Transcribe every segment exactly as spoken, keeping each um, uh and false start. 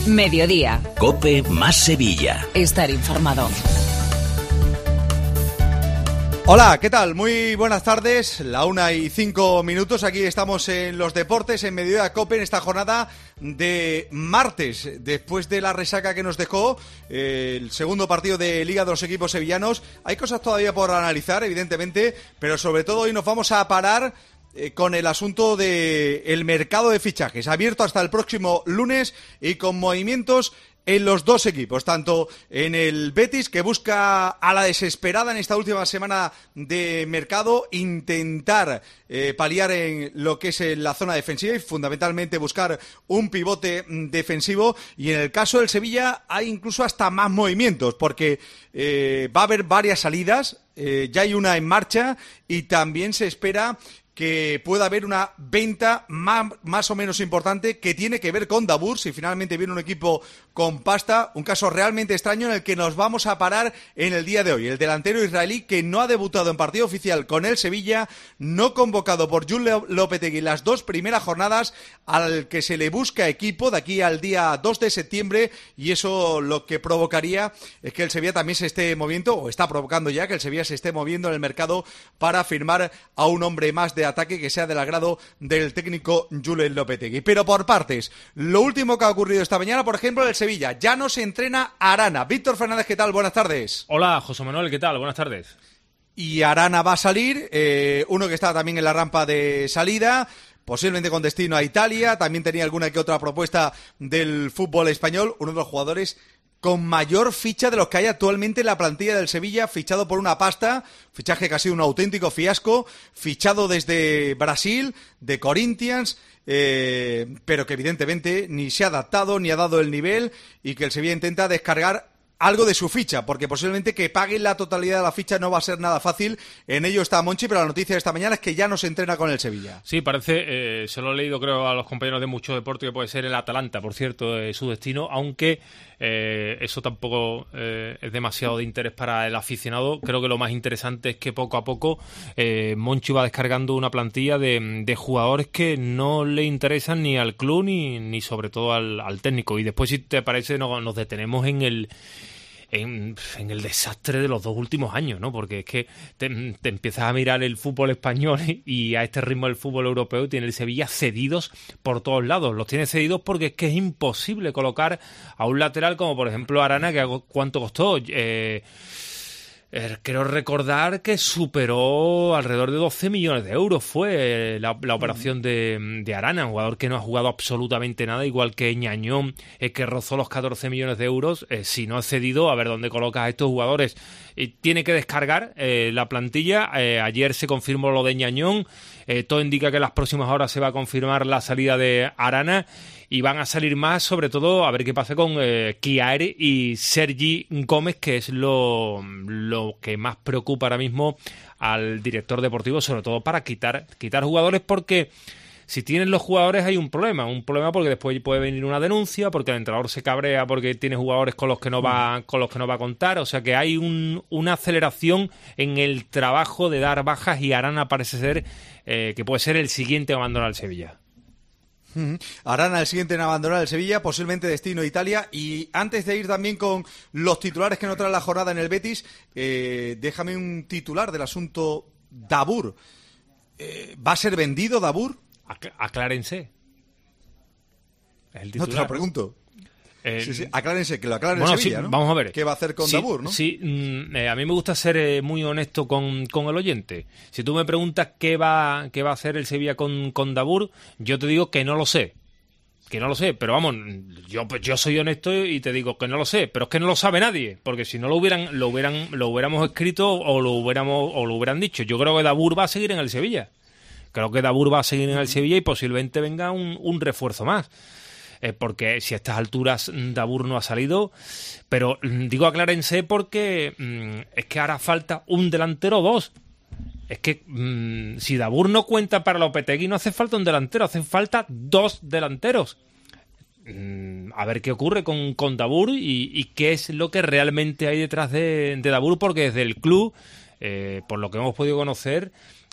Mediodía. COPE más Sevilla. Estar informado. Hola, ¿qué tal? Muy buenas tardes, la una y cinco minutos, aquí estamos en los deportes, en Mediodía COPE, en esta jornada de martes, después de la resaca que nos dejó eh, el segundo partido de Liga de los equipos sevillanos. Hay cosas todavía por analizar, evidentemente, pero sobre todo hoy nos vamos a parar eh, con el asunto del mercado de fichajes, abierto hasta el próximo lunes y con movimientos en los dos equipos, tanto en el Betis, que busca a la desesperada en esta última semana de mercado intentar eh, paliar en lo que es en la zona defensiva y fundamentalmente buscar un pivote defensivo, y en el caso del Sevilla hay incluso hasta más movimientos porque eh, va a haber varias salidas, eh, ya hay una en marcha y también se espera que pueda haber una venta más, más o menos importante que tiene que ver con Dabbur, si finalmente viene un equipo con pasta, un caso realmente extraño en el que nos vamos a parar en el día de hoy. El delantero israelí que no ha debutado en partido oficial con el Sevilla, no convocado por Julen Lopetegui las dos primeras jornadas, al que se le busca equipo de aquí al día dos de septiembre, y eso lo que provocaría es que el Sevilla también se esté moviendo, o está provocando ya que el Sevilla se esté moviendo en el mercado para firmar a un hombre más de ataque que sea del agrado del técnico Julen Lopetegui. Pero por partes, lo último que ha ocurrido esta mañana, por ejemplo, el Sevilla ya no se entrena Arana. Víctor Fernández, ¿qué tal? Buenas tardes. Hola, José Manuel, ¿qué tal? Buenas tardes. Y Arana va a salir, eh, uno que está también en la rampa de salida, posiblemente con destino a Italia, también tenía alguna que otra propuesta del fútbol español, uno de los jugadores con mayor ficha de los que hay actualmente en la plantilla del Sevilla, fichado por una pasta, fichaje que ha sido un auténtico fiasco, fichado desde Brasil, de Corinthians, eh, pero que evidentemente ni se ha adaptado, ni ha dado el nivel, y que el Sevilla intenta descargar algo de su ficha, porque posiblemente que paguen la totalidad de la ficha no va a ser nada fácil. En ello está Monchi, pero la noticia de esta mañana es que ya no se entrena con el Sevilla. Sí, parece, eh, se lo he leído creo a los compañeros de Mucho Deporte, que puede ser el Atalanta, por cierto, eh, su destino, aunque eh, eso tampoco eh, es demasiado de interés para el aficionado. Creo que lo más interesante es que poco a poco eh, Monchi va descargando una plantilla de, de jugadores que no le interesan ni al club ni, ni sobre todo al, al técnico. Y después, si te parece, nos, nos detenemos en el En, en el desastre de los dos últimos años, ¿no? Porque es que te, te empiezas a mirar el fútbol español y a este ritmo el fútbol europeo tiene el Sevilla cedidos por todos lados. Los tiene cedidos porque es que es imposible colocar a un lateral como por ejemplo Arana, que ¿cuánto costó? Eh... Quiero recordar que superó alrededor de doce millones de euros fue la, la operación de, de Arana, un jugador que no ha jugado absolutamente nada, igual que Ñañón, eh, que rozó los catorce millones de euros. Eh, si no ha cedido, a ver dónde colocas a estos jugadores. Y tiene que descargar eh, la plantilla. Eh, ayer se confirmó lo de Ñañón. Eh, todo indica que en las próximas horas se va a confirmar la salida de Arana. Y van a salir más, sobre todo, a ver qué pasa con eh, Chiari y Sergi Gómez, que es lo, lo que más preocupa ahora mismo al director deportivo, sobre todo para quitar, quitar jugadores, porque si tienen los jugadores hay un problema, un problema porque después puede venir una denuncia, porque el entrenador se cabrea porque tiene jugadores con los que no va, con los que no va a contar, o sea que hay un, una aceleración en el trabajo de dar bajas, y Arana parece ser eh, que puede ser el siguiente a abandonar el Sevilla. Arana el siguiente en abandonar el Sevilla, posiblemente destino a Italia. Y antes de ir también con los titulares que nos trae la jornada en el Betis, eh, déjame un titular del asunto Dabbur. Eh, ¿Va a ser vendido Dabbur? Ac- aclárense. Es el titular, no te lo pregunto. Eh, sí, sí, aclárense, que lo aclaren bueno, en Sevilla, sí, ¿no? Vamos a ver. ¿Qué va a hacer con sí, Dabbur, no? Sí, mm, eh, a mí me gusta ser eh, muy honesto con, con el oyente. Si tú me preguntas qué va, qué va a hacer el Sevilla con, con Dabbur, yo te digo que no lo sé. Que no lo sé, pero vamos, yo pues yo soy honesto y te digo que no lo sé, pero es que no lo sabe nadie, porque si no lo hubieran, lo hubieran, lo hubiéramos escrito o lo hubiéramos, o lo hubieran dicho. Yo creo que Dabbur va a seguir en el Sevilla. Creo que Dabbur va a seguir en el Sevilla y posiblemente venga un, un refuerzo más. Eh, porque si a estas alturas Dabbur no ha salido, pero digo aclárense porque mmm, es que hará falta un delantero o dos. Es que mmm, si Dabbur no cuenta para Lopetegui, no hace falta un delantero, hacen falta dos delanteros. Mm, a ver qué ocurre con, con Dabbur y, y qué es lo que realmente hay detrás de, de Dabbur, porque desde el club, eh, por lo que hemos podido conocer,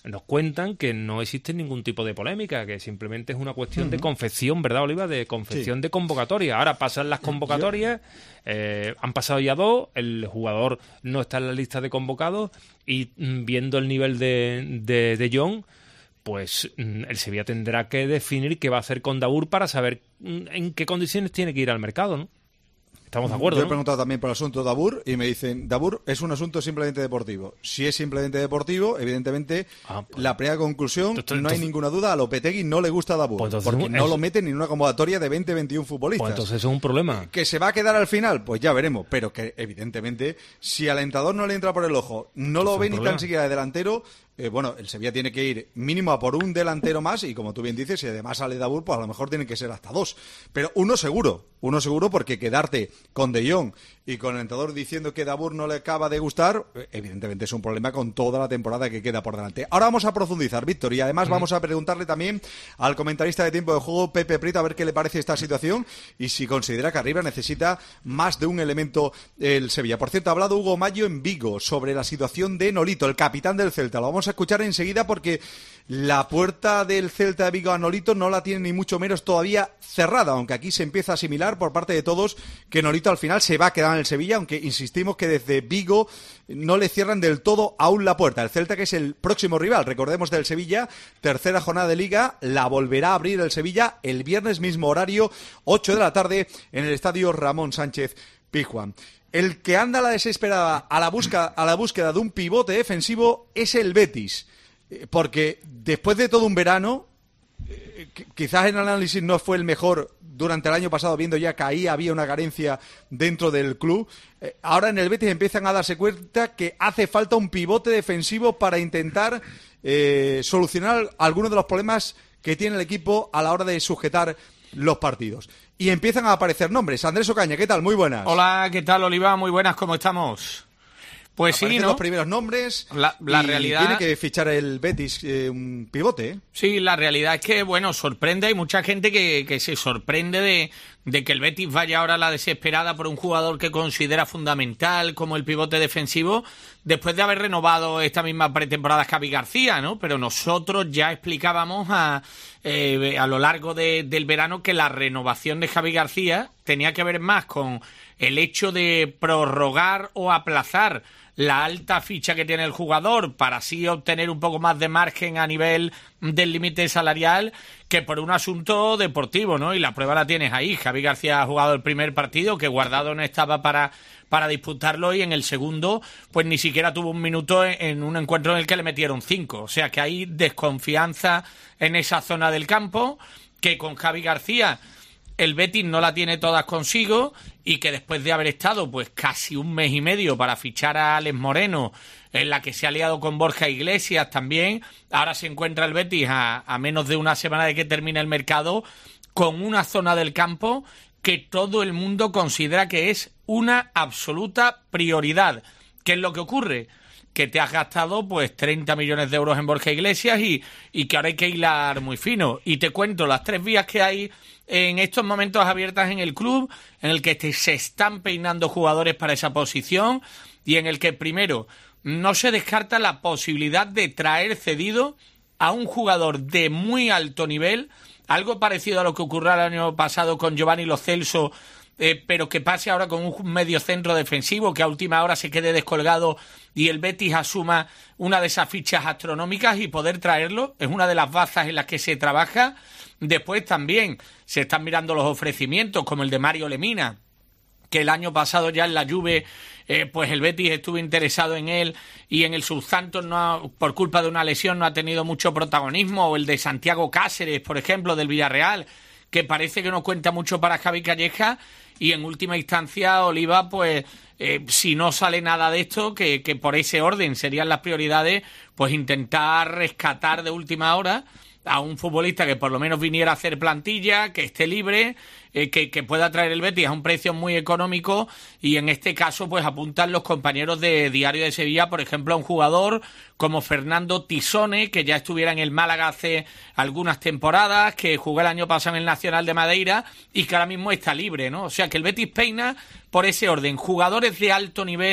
nos cuentan que no existe ningún tipo de polémica, que simplemente es una cuestión uh-huh. de confección, ¿verdad, Oliva? De confección sí. de convocatoria. Ahora pasan las convocatorias, eh, han pasado ya dos, el jugador no está en la lista de convocados y mm, viendo el nivel de, de, de John, pues mm, el Sevilla tendrá que definir qué va a hacer con Dahoud para saber mm, en qué condiciones tiene que ir al mercado, ¿no? Estamos de acuerdo, Yo he ¿no? preguntado también por el asunto de Dahoud y me dicen, Dahoud es un asunto simplemente deportivo. Si es simplemente deportivo, evidentemente, ah, pues, la primera conclusión, entonces, no hay entonces, ninguna duda, a Lopetegui no le gusta Dahoud, pues porque no es, lo meten en una convocatoria de veinte, veintiún futbolistas. Pues entonces eso es un problema. ¿Que se va a quedar al final? Pues ya veremos, pero que evidentemente, si al entrenador no le entra por el ojo, no lo ve ni tan siquiera de delantero, eh, bueno, el Sevilla tiene que ir mínimo a por un delantero más y como tú bien dices, si además sale Dahoud, pues a lo mejor tienen que ser hasta dos. Pero uno seguro, uno seguro porque quedarte con De Jong y con el entrenador diciendo que Dahoud no le acaba de gustar, evidentemente es un problema con toda la temporada que queda por delante. Ahora vamos a profundizar, Víctor, y además mm. vamos a preguntarle también al comentarista de Tiempo de Juego, Pepe Prieto, a ver qué le parece esta situación y si considera que arriba necesita más de un elemento el Sevilla. Por cierto, ha hablado Hugo Mayo en Vigo sobre la situación de Nolito, el capitán del Celta. Lo vamos a escuchar enseguida porque la puerta del Celta de Vigo a Nolito no la tiene ni mucho menos todavía cerrada, aunque aquí se empieza a asimilar por parte de todos que Nolito al final se va a quedar en el Sevilla, aunque insistimos que desde Vigo no le cierran del todo aún la puerta. El Celta, que es el próximo rival, recordemos, del Sevilla, tercera jornada de Liga, la volverá a abrir el Sevilla el viernes, mismo horario, ocho de la tarde, en el estadio Ramón Sánchez Pizjuán. El que anda a la desesperada a la, busca, a la búsqueda de un pivote defensivo es el Betis, porque después de todo un verano, quizás el análisis no fue el mejor durante el año pasado, viendo ya que ahí había una carencia dentro del club. Eh, ahora en el Betis empiezan a darse cuenta que hace falta un pivote defensivo para intentar eh, solucionar algunos de los problemas que tiene el equipo a la hora de sujetar los partidos. Y empiezan a aparecer nombres. Andrés Ocaña, ¿qué tal? Muy buenas. Hola, ¿qué tal, Oliva? Muy buenas, ¿cómo estamos? Pues Aparecen sí, ¿no? los primeros nombres. La, la y realidad tiene que fichar el Betis eh, un pivote, ¿eh? Sí, la realidad es que, bueno, sorprende. Hay mucha gente que, que se sorprende de, de que el Betis vaya ahora a la desesperada por un jugador que considera fundamental como el pivote defensivo, después de haber renovado esta misma pretemporada Javi García, ¿no? Pero nosotros ya explicábamos a, eh, a lo largo de, del verano que la renovación de Javi García tenía que ver más con el hecho de prorrogar o aplazar la alta ficha que tiene el jugador para así obtener un poco más de margen a nivel del límite salarial que por un asunto deportivo, ¿no? Y la prueba la tienes ahí. Javi García ha jugado el primer partido, que Guardado no estaba para, para disputarlo, y en el segundo pues ni siquiera tuvo un minuto en, en un encuentro en el que le metieron cinco. O sea que hay desconfianza en esa zona del campo, que con Javi García el Betis no la tiene todas consigo, y que después de haber estado pues casi un mes y medio para fichar a Alex Moreno, en la que se ha aliado con Borja Iglesias también, ahora se encuentra el Betis a, a menos de una semana de que termine el mercado con una zona del campo que todo el mundo considera que es una absoluta prioridad. ¿Qué es lo que ocurre? Que te has gastado pues treinta millones de euros en Borja Iglesias y, y que ahora hay que hilar muy fino. Y te cuento las tres vías que hay en estos momentos abiertas en el club, en el que te, se están peinando jugadores para esa posición, y en el que primero no se descarta la posibilidad de traer cedido a un jugador de muy alto nivel, algo parecido a lo que ocurrió el año pasado con Giovanni Lo Celso, Eh, pero que pase ahora con un medio centro defensivo que a última hora se quede descolgado y el Betis asuma una de esas fichas astronómicas y poder traerlo. Es una de las bazas en las que se trabaja. Después también se están mirando los ofrecimientos, como el de Mario Lemina, que el año pasado ya en la Juve eh, pues el Betis estuvo interesado en él, y en el Southampton no ha, por culpa de una lesión no ha tenido mucho protagonismo, o el de Santiago Cáceres, por ejemplo, del Villarreal, que parece que no cuenta mucho para Javi Calleja. Y en última instancia, Oliva, pues eh, si no sale nada de esto, que, que por ese orden serían las prioridades, pues intentar rescatar de última hora a un futbolista que por lo menos viniera a hacer plantilla, que esté libre, eh, que, que pueda traer el Betis a un precio muy económico, y en este caso pues apuntan los compañeros de Diario de Sevilla, por ejemplo, a un jugador como Fernando Tisone, que ya estuviera en el Málaga hace algunas temporadas, que jugó el año pasado en el Nacional de Madeira y que ahora mismo está libre, ¿no? O sea que el Betis peina por ese orden, jugadores de alto nivel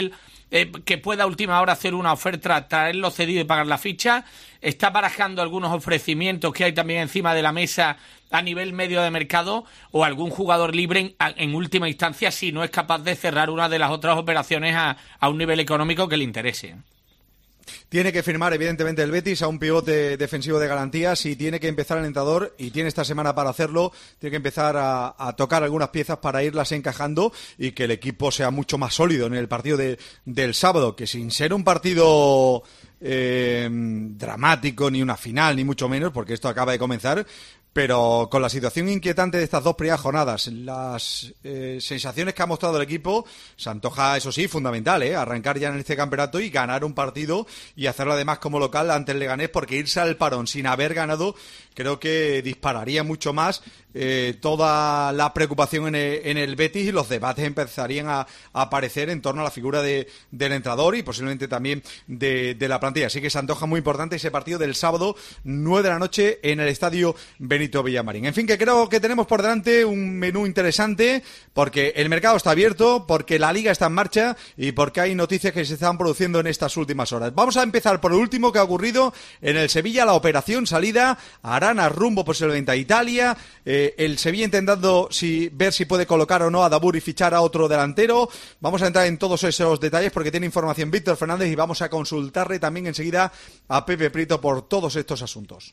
eh, que pueda a última hora hacer una oferta, traerlo cedido y pagar la ficha. Está barajando algunos ofrecimientos que hay también encima de la mesa a nivel medio de mercado, o algún jugador libre en, en última instancia, si no es capaz de cerrar una de las otras operaciones a, a un nivel económico que le interese. Tiene que firmar, evidentemente, el Betis a un pivote defensivo de garantías y tiene que empezar el entrenador, y tiene esta semana para hacerlo, tiene que empezar a, a tocar algunas piezas para irlas encajando y que el equipo sea mucho más sólido en el partido de, del sábado, que sin ser un partido eh, dramático, ni una final, ni mucho menos, porque esto acaba de comenzar, pero con la situación inquietante de estas dos primeras jornadas, las eh, sensaciones que ha mostrado el equipo, se antoja, eso sí, fundamental, ¿eh? Arrancar ya en este campeonato y ganar un partido y hacerlo además como local ante el Leganés, porque irse al parón sin haber ganado creo que dispararía mucho más eh, toda la preocupación en el, en el Betis, y los debates empezarían a, a aparecer en torno a la figura de, del entrenador y posiblemente también de, de la plantilla. Así que se antoja muy importante ese partido del sábado, nueve de la noche, en el estadio Benito Villamarín. En fin, que creo que tenemos por delante un menú interesante, porque el mercado está abierto, porque la Liga está en marcha y porque hay noticias que se están produciendo en estas últimas horas. Vamos a empezar por lo último que ha ocurrido en el Sevilla, la operación salida a Arana rumbo posiblemente a Italia, eh, el Sevilla intentando si, ver si puede colocar o no a Dabur y fichar a otro delantero. Vamos a entrar en todos esos detalles porque tiene información Víctor Fernández, y vamos a consultarle también enseguida a Pepe Prieto por todos estos asuntos.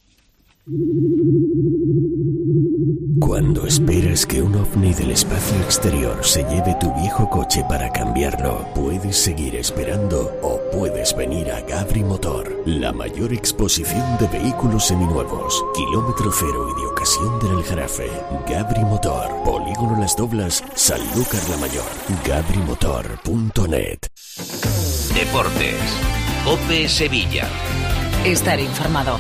Cuando esperas que un ovni del espacio exterior se lleve tu viejo coche para cambiarlo, puedes seguir esperando o puedes venir a Gabri Motor, la mayor exposición de vehículos seminuevos, kilómetro cero y de ocasión del Aljarafe. Gabri Motor, Polígono Las Doblas, Sanlúcar la Mayor. gabri motor punto net. Deportes. COPE Sevilla. Estar informado.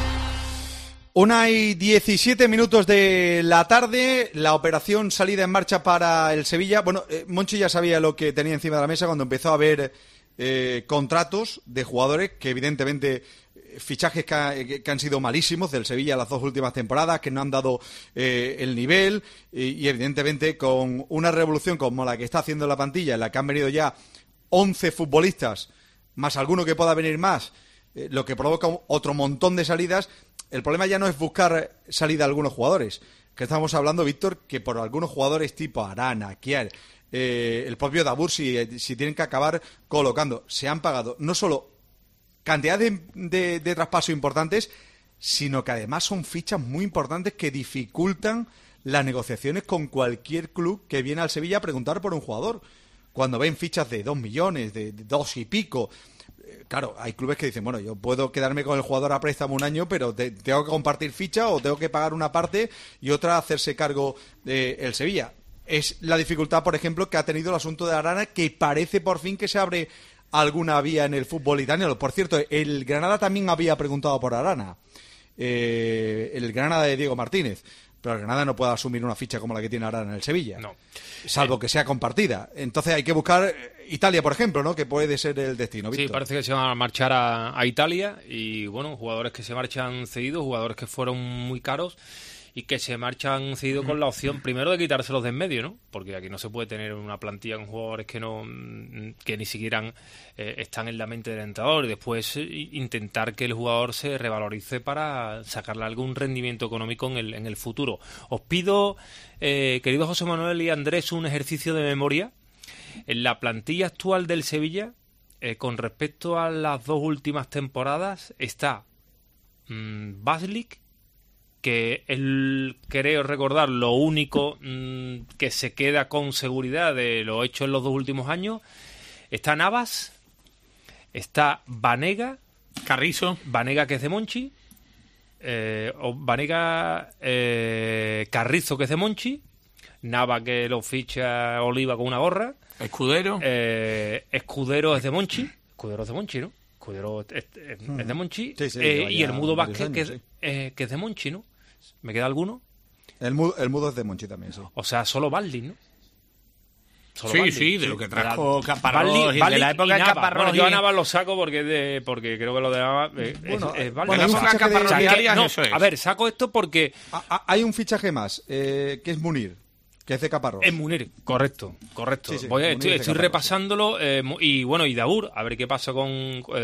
Una y diecisiete minutos de la tarde, la operación salida en marcha para el Sevilla. Bueno, eh, Monchi ya sabía lo que tenía encima de la mesa cuando empezó a ver eh, contratos de jugadores que evidentemente eh, fichajes que, ha, que, que han sido malísimos del Sevilla las dos últimas temporadas, que no han dado eh, el nivel y, y evidentemente con una revolución como la que está haciendo la plantilla, en la que han venido ya once futbolistas, más alguno que pueda venir más, eh, lo que provoca otro montón de salidas. El problema ya no es buscar salida a algunos jugadores, que estamos hablando, Víctor, que por algunos jugadores tipo Arana, Kier, eh, el propio Dabur, si, si tienen que acabar colocando, se han pagado no solo cantidad de, de, de traspasos importantes, sino que además son fichas muy importantes que dificultan las negociaciones con cualquier club que viene al Sevilla a preguntar por un jugador. Cuando ven fichas de dos millones, de, de dos y pico... Claro, hay clubes que dicen, bueno, yo puedo quedarme con el jugador a préstamo un año, pero te, tengo que compartir ficha o tengo que pagar una parte y otra hacerse cargo de el Sevilla. Es la dificultad, por ejemplo, que ha tenido el asunto de Arana, que parece por fin que se abre alguna vía en el fútbol italiano. Por cierto, el Granada también había preguntado por Arana, eh, el Granada de Diego Martínez. Pero el Granada no puede asumir una ficha como la que tiene ahora en el Sevilla. No. Salvo que sea compartida. Entonces hay que buscar Italia, por ejemplo, ¿no? Que puede ser el destino, Víctor. Sí, parece que se van a marchar a, a Italia. Y bueno, jugadores que se marchan cedidos, jugadores que fueron muy caros y que se marchan cedidos con la opción primero de quitárselos de en medio, ¿no? Porque aquí no se puede tener una plantilla con jugadores que no que ni siquiera eh, están en la mente del entrenador, y después eh, intentar que el jugador se revalorice para sacarle algún rendimiento económico en el, en el futuro. Os pido, eh, querido José Manuel y Andrés, un ejercicio de memoria. En la plantilla actual del Sevilla, eh, con respecto a las dos últimas temporadas, está mmm, Baslik, que él, creo recordar, lo único mmm, que se queda con seguridad de lo hecho en los dos últimos años. Está Navas, está Vanega, Carrizo, Vanega que es de Monchi, eh, o Vanega, eh, Carrizo que es de Monchi, Nava que lo ficha Oliva con una gorra, Escudero, eh, Escudero es de Monchi, Escudero es de Monchi, ¿no? Escudero es, es, es de Monchi, sí, sí, eh, y el Mudo Vázquez años, que, sí. eh, que es de Monchi, ¿no? ¿Me queda alguno? El mudo, el mudo es de Monchi también, sí. O sea, solo Baldi, ¿no? Solo sí, Baldi. sí, de lo que trajo Caparrós, Baldi, de Baldi la época y de Nava. Caparrós. Bueno, yo a Nava lo saco porque de, porque creo que lo de Nava eh, bueno, es, es Baldi. bueno, la época de Caparrós o sea, y que, Arias, no, eso es. a ver, saco esto porque... A, a, hay un fichaje más, eh, que es Munir. Que es de Caparrós. Es Munir, correcto, correcto. Sí, sí, Voy a, Munir estoy de estoy Caparrós, repasándolo eh, y bueno, y Dabur, a ver qué pasa con,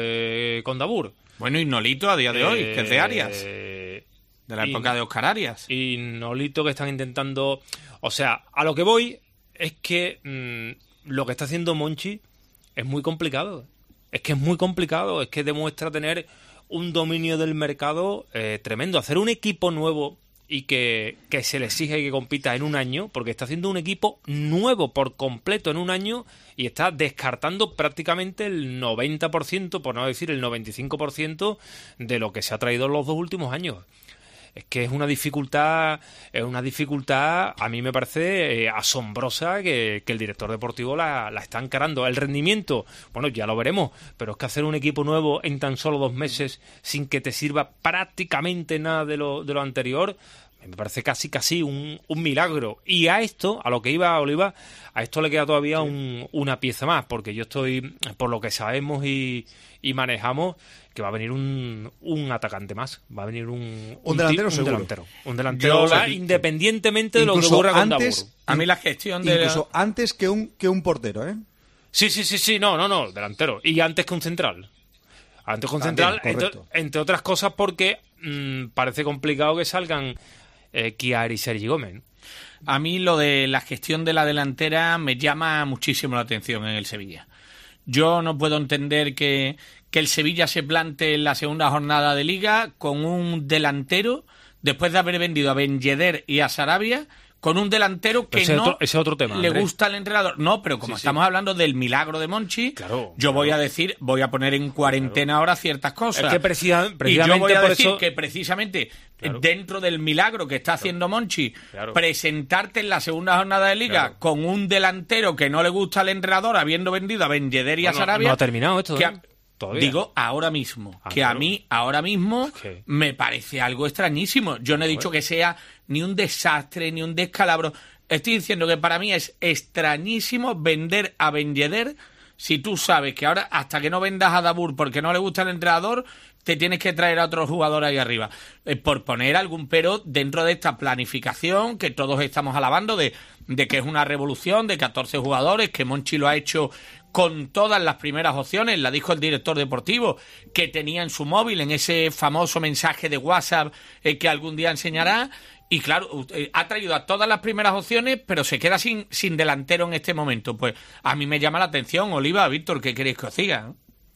eh, con Dabur. Bueno, y Nolito a día de hoy, que es de Arias. Eh, De la y- época de Óscar Arias. Y Nolito que están intentando... O sea, a lo que voy es que mmm, lo que está haciendo Monchi es muy complicado. Es que es muy complicado. Es que demuestra tener un dominio del mercado eh, tremendo. Hacer un equipo nuevo y que, que se le exige que compita en un año, porque está haciendo un equipo nuevo por completo en un año y está descartando prácticamente el noventa por ciento, por no decir el noventa y cinco por ciento de lo que se ha traído en los dos últimos años. Es que es una dificultad, es una dificultad, a mí me parece eh, asombrosa que, que el director deportivo la, la está encarando. El rendimiento, bueno, ya lo veremos, pero es que hacer un equipo nuevo en tan solo dos meses sin que te sirva prácticamente nada de lo, de lo anterior, me parece casi casi un, un milagro. Y a esto, a lo que iba Oliva, a esto le queda todavía un, una pieza más, porque yo estoy, por lo que sabemos y, y manejamos, que va a venir un, un atacante más, va a venir un, Un ti- delantero un seguro. delantero, un delantero, Yo- va, independientemente de lo que Incluso ocurra con antes- Dabur. A mí la gestión de... Incluso antes que un, que un portero, ¿eh? Sí, sí, sí, sí, no, no, no, delantero. Y antes que un central. Antes que un También, central, entre, correcto. entre otras cosas porque mmm, parece complicado que salgan eh, Kiar y Sergi Gómez. A mí lo de la gestión de la delantera me llama muchísimo la atención en el Sevilla. Yo no puedo entender que, que el Sevilla se plante en la segunda jornada de Liga con un delantero, después de haber vendido a Ben Yedder y a Sarabia, con un delantero que Ese es no otro- ese es otro tema, le Andrés. gusta al entrenador. No, pero como Sí, sí. estamos hablando del milagro de Monchi, Claro, yo voy claro. a decir, voy a poner en cuarentena ahora ciertas cosas. Es que precisa- y yo precisamente voy a por decir eso- que precisamente Claro. dentro del milagro que está haciendo Monchi, Claro. presentarte en la segunda jornada de Liga Claro. con un delantero que no le gusta al entrenador, habiendo vendido a Ben Yedder y a Bueno, Sarabia. no ha terminado esto, que ¿eh? a- Todavía. Digo ahora mismo, Ah, que a claro. mí ahora mismo Es que- me parece algo extrañísimo. Yo no he dicho que sea ni un desastre ni un descalabro. Estoy diciendo que para mí es extrañísimo vender a Ben Yedder si tú sabes que ahora, hasta que no vendas a Dabur porque no le gusta el entrenador, te tienes que traer a otro jugador ahí arriba. Eh, por poner algún pero dentro de esta planificación que todos estamos alabando de, de que es una revolución de catorce jugadores, que Monchi lo ha hecho con todas las primeras opciones, la dijo el director deportivo, que tenía en su móvil, en ese famoso mensaje de WhatsApp eh, que algún día enseñará. Y claro, eh, ha traído a todas las primeras opciones, pero se queda sin, sin delantero en este momento. Pues a mí me llama la atención, Oliva, Víctor, ¿qué queréis que os diga?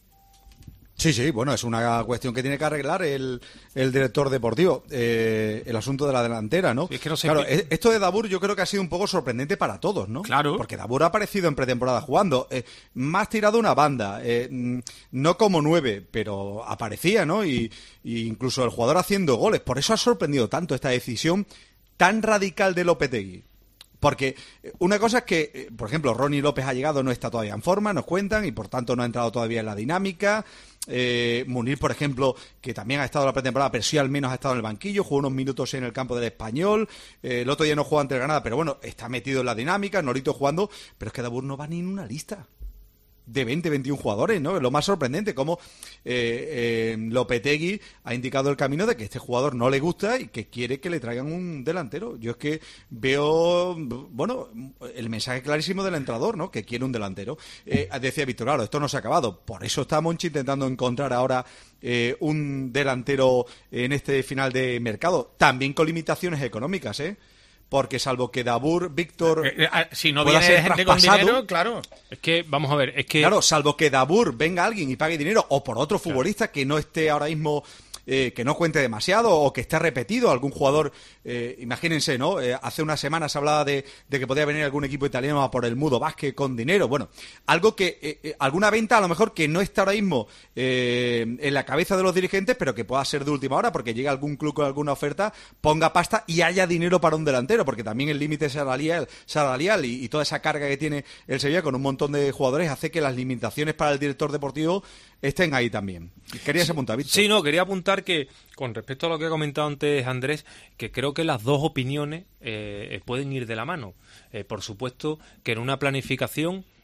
Sí, sí, bueno, es una cuestión que tiene que arreglar el, el director deportivo, eh, el asunto de la delantera, ¿no? Sí, es que no sé claro, qué- e- esto de Dabur yo creo que ha sido un poco sorprendente para todos, ¿no? Claro. Porque Dabur ha aparecido en pretemporada jugando, eh, más tirado una banda, eh, mm, no como nueve, pero aparecía, ¿no? Y, y incluso el jugador haciendo goles. Por eso ha sorprendido tanto esta decisión tan radical de Lopetegui. Porque eh, una cosa es que, eh, por ejemplo, Ronnie López ha llegado, no está todavía en forma, nos cuentan, y por tanto no ha entrado todavía en la dinámica. Eh, Munir, por ejemplo, que también ha estado en la pretemporada, pero sí al menos ha estado en el banquillo, jugó unos minutos en el campo del Español. Eh, el otro día no jugó ante el Granada, pero bueno, está metido en la dinámica, Norito jugando, pero es que Dabur no va ni en una lista de veinte, veintiún jugadores, ¿no? Lo más sorprendente, como eh, eh, Lopetegui ha indicado el camino de que este jugador no le gusta y que quiere que le traigan un delantero. Yo es que veo, bueno, el mensaje clarísimo del entrenador, ¿no? Que quiere un delantero. Eh, decía Víctor, claro, esto no se ha acabado. Por eso está Monchi intentando encontrar ahora eh, un delantero en este final de mercado, también con limitaciones económicas, ¿eh? Porque salvo que Dabur, Víctor... Eh, eh, si no pueda viene ser gente con traspasado, dinero, claro. Es que, vamos a ver, es que... Claro, salvo que Dabur venga alguien y pague dinero, o por otro futbolista que no esté ahora mismo, eh, que no cuente demasiado, o que esté repetido, algún jugador, eh, imagínense, ¿no? Eh, hace unas semanas se hablaba de, de que podía venir algún equipo italiano a por el Mudo Vázquez con dinero. Bueno, algo que, eh, eh, alguna venta a lo mejor que no está ahora mismo eh, en la cabeza de los dirigentes, pero que pueda ser de última hora, porque llega algún club con alguna oferta, ponga pasta y haya dinero para un delantero, porque también el límite salarial, salarial y, y toda esa carga que tiene el Sevilla con un montón de jugadores hace que las limitaciones para el director deportivo estén ahí también. Querías apuntar, Víctor. Sí, no, quería apuntar que, con respecto a lo que ha comentado antes Andrés, que creo que las dos opiniones eh, pueden ir de la mano. Eh, por supuesto que en una planificación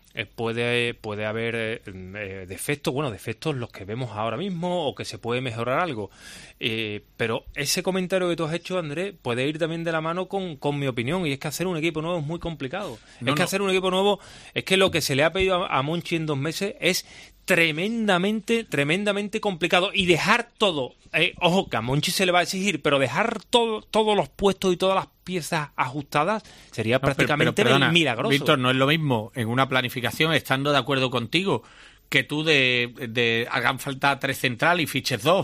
eh, puede, puede haber eh, eh, defectos, bueno, defectos los que vemos ahora mismo o que se puede mejorar algo. Eh, pero ese comentario que tú has hecho, Andrés, puede ir también de la mano con, con mi opinión, y es que hacer un equipo nuevo es muy complicado. No, es que no. hacer un equipo nuevo, es que lo que se le ha pedido a, a Monchi en dos meses es tremendamente, tremendamente complicado. Y dejar todo, eh, ojo, que a Monchi se le va a exigir, pero dejar todo, todos los puestos y todas las piezas ajustadas sería No, pero- prácticamente pero perdona, milagroso. Víctor, no es lo mismo en una planificación, estando de acuerdo contigo, que tú de, de hagan falta tres centrales y fiches dos,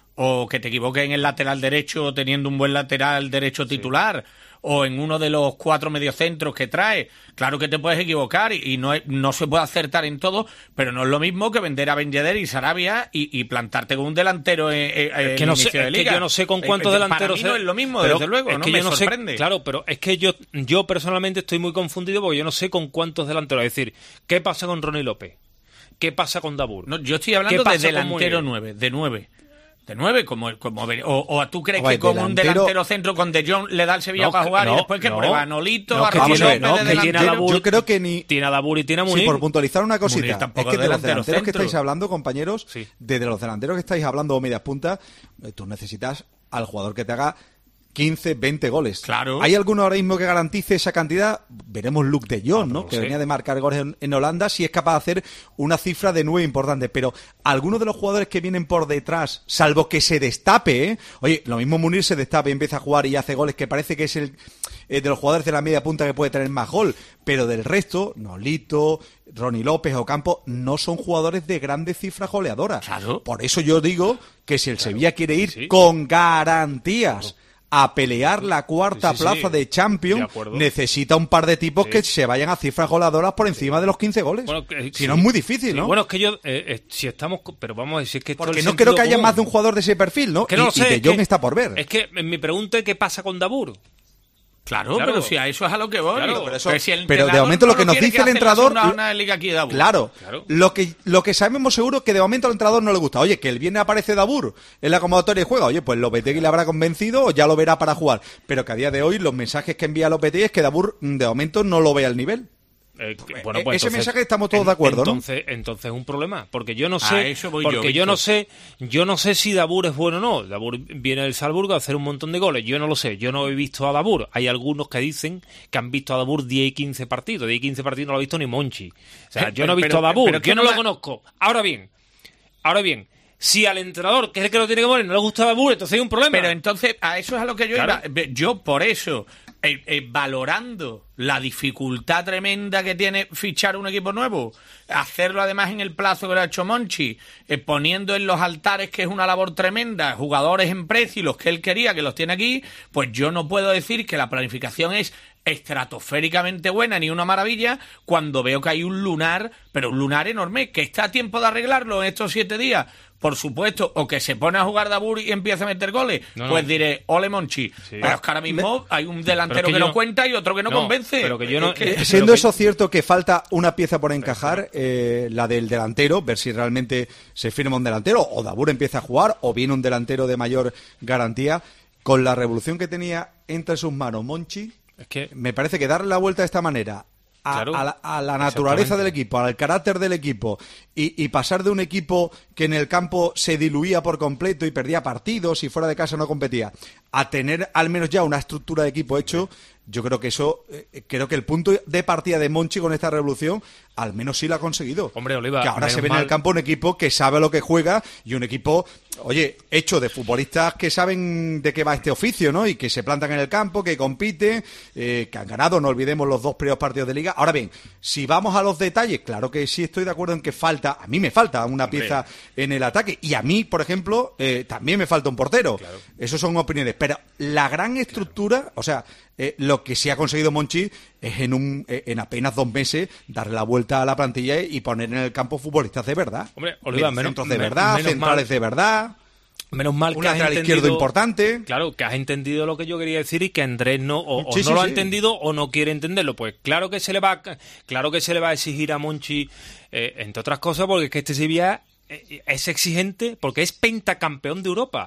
o que te equivoques en el lateral derecho teniendo un buen lateral derecho titular, o en uno de los cuatro mediocentros que trae. Claro que te puedes equivocar y, y no, es- no se puede acertar en todo, pero no es lo mismo que vender a Ben Yedder y Sarabia y, y plantarte con un delantero en, en, en Es que no el sé, inicio de es que liga. yo no sé con Eh, cuántos eh, delanteros. Para mí no es lo mismo, pero desde luego, es no que me yo no sorprende. sé, claro, pero es que yo, yo personalmente estoy muy confundido porque yo no sé con cuántos delanteros. Es decir, ¿qué pasa con Ronnie López? ¿Qué pasa con Dabur? No, yo estoy ¿Qué hablando de pasa con delantero Munier? nueve, de nueve. De nueve, como, como o, o tú crees Oye, que con un delantero- delantero centro con De Jong le da el Sevilla No, para jugar no, y después que no. prueba a Nolito, No, a que Ronnie tiene- López no, de que tiene a delantero. Dabur. Yo creo que ni... Tiene a Dabur y tiene a Sí, Munier. por puntualizar una Munier cosita, tampoco es que es de los delantero delanteros que centro. estáis hablando, compañeros, Sí. de, de los delanteros que estáis hablando o medias puntas, eh, tú necesitas al jugador que te haga quince, veinte goles. Claro. ¿Hay alguno ahora mismo que garantice esa cantidad? Veremos Luke de Jong, no ¿no? lo Que sé. venía de marcar goles en, en Holanda, si es capaz de hacer una cifra de nueve importante. Pero algunos de los jugadores que vienen por detrás, salvo que se destape, ¿eh? Oye, lo mismo Munier se destape y empieza a jugar y hace goles, que parece que es el eh, de los jugadores de la media punta que puede tener más gol. Pero del resto, Nolito, Ronnie López, Ocampo, no son jugadores de grandes cifras goleadoras. Claro. Por eso yo digo que si el Sevilla quiere ir sí. con garantías a pelear la cuarta Sí, sí, plaza sí. de De Champions, acuerdo. necesita un par de tipos Sí. que se vayan a cifras goleadoras por encima de los quince goles. Bueno, que- si sí. no es muy difícil, Sí, ¿no? Bueno, es que yo, eh, eh, si estamos, co- pero vamos a decir que esto Porque es no el creo sentido que haya común. más de un jugador de ese perfil, ¿no? Que y, no lo y sé, De es Jong que- está por ver. Es que mi pregunta es qué pasa con Dabur. Claro, Claro. pero si a eso es a lo que voy. Claro, pero eso- Que si el pero de entrenador momento lo no que nos quiere dice el hace la entrenador- segunda jornada de Liga aquí Dabur. Claro, Claro. Lo, que, lo que sabemos seguro que de momento al entrenador no le gusta. Oye, que el viernes aparece Dabur en la convocatoria y juega. Oye, pues Lopetegui le habrá convencido o ya lo verá para jugar. Pero que a día de hoy los mensajes que envía Lopetegui es que Dabur mm, de momento no lo ve al nivel. Eh, que- Eh, bueno, pues ese entonces- mensaje estamos todos de acuerdo, ¿no? entonces, Entonces es un problema, porque yo no A sé, eso voy yo, porque yo, no Víctor. sé, yo no sé si Dabur es bueno o no. Dabur viene del Salzburgo a hacer un montón de goles, yo no lo sé, yo no he visto a Dabur. Hay algunos que dicen que han visto a Dabur diez y quince partidos, diez y quince partidos no lo ha visto ni Monchi. O sea, Eh, yo no he pero- visto a Dabur, pero que yo no no lo me- conozco. Ahora bien, ahora bien, si al entrenador, que es el que lo tiene que poner, no le gusta a Dabur, entonces hay un problema. Pero entonces, a eso es a lo que yo Claro. iba. Ve- Yo, por eso, eh, eh, valorando la dificultad tremenda que tiene fichar un equipo nuevo, hacerlo además en el plazo que lo ha hecho Monchi, eh, poniendo en los altares, que es una labor tremenda, jugadores en precio y los que él quería, que los tiene aquí, pues yo no puedo decir que la planificación es estratosféricamente buena ni una maravilla cuando veo que hay un lunar, pero un lunar enorme, que está a tiempo de arreglarlo en estos siete días. Por supuesto, o que se pone a jugar Dabur y empieza a meter goles, No, pues no. diré, ole Monchi. Sí. Pero es que ahora mismo hay un delantero Pero es que, que no yo- cuenta y otro que no, No, convence. pero que yo no- Es que- eh, Siendo pero que- eso cierto que falta una pieza por encajar, eh, la del delantero, ver si realmente se firma un delantero, o Dabur empieza a jugar, o viene un delantero de mayor garantía. Con la revolución que tenía entre sus manos Monchi, Es que me parece que darle la vuelta de esta manera a, Claro, a la, a la naturaleza exactamente. del equipo, al carácter del equipo, y, y pasar de un equipo que en el campo se diluía por completo y perdía partidos y fuera de casa no competía, a tener al menos ya una estructura de equipo hecho, yo creo que eso, eh, creo que el punto de partida de Monchi con esta revolución, al menos sí lo ha conseguido. Hombre, Oliva, que ahora menos se ve en mal- el campo un equipo que sabe a lo que juega y un equipo, oye, hecho de futbolistas que saben de qué va este oficio, ¿no? Y que se plantan en el campo, que compiten, eh, que han ganado, no olvidemos, los dos primeros partidos de Liga. Ahora bien, si vamos a los detalles, claro que sí estoy de acuerdo en que falta, a mí me falta una pieza en el ataque, y a mí, por ejemplo, eh, también me falta un portero. Eso son opiniones, pero la gran estructura, o sea, eh, lo que sí ha conseguido Monchi es en un eh, en apenas dos meses darle la vuelta a la plantilla y poner en el campo futbolistas de verdad. Hombre, Oliva, menos- Centros de me- verdad, menos centrales mal- de verdad, menos mal un que has lateral entendido, izquierdo importante. Claro, que has entendido lo que yo quería decir y que Andrés no o, o Sí, no sí, lo ha sí. entendido o no quiere entenderlo. Pues claro que se le va, a- claro que se le va a exigir a Monchi, eh, entre otras cosas, porque es que este Sevilla eh, es exigente porque es pentacampeón de Europa.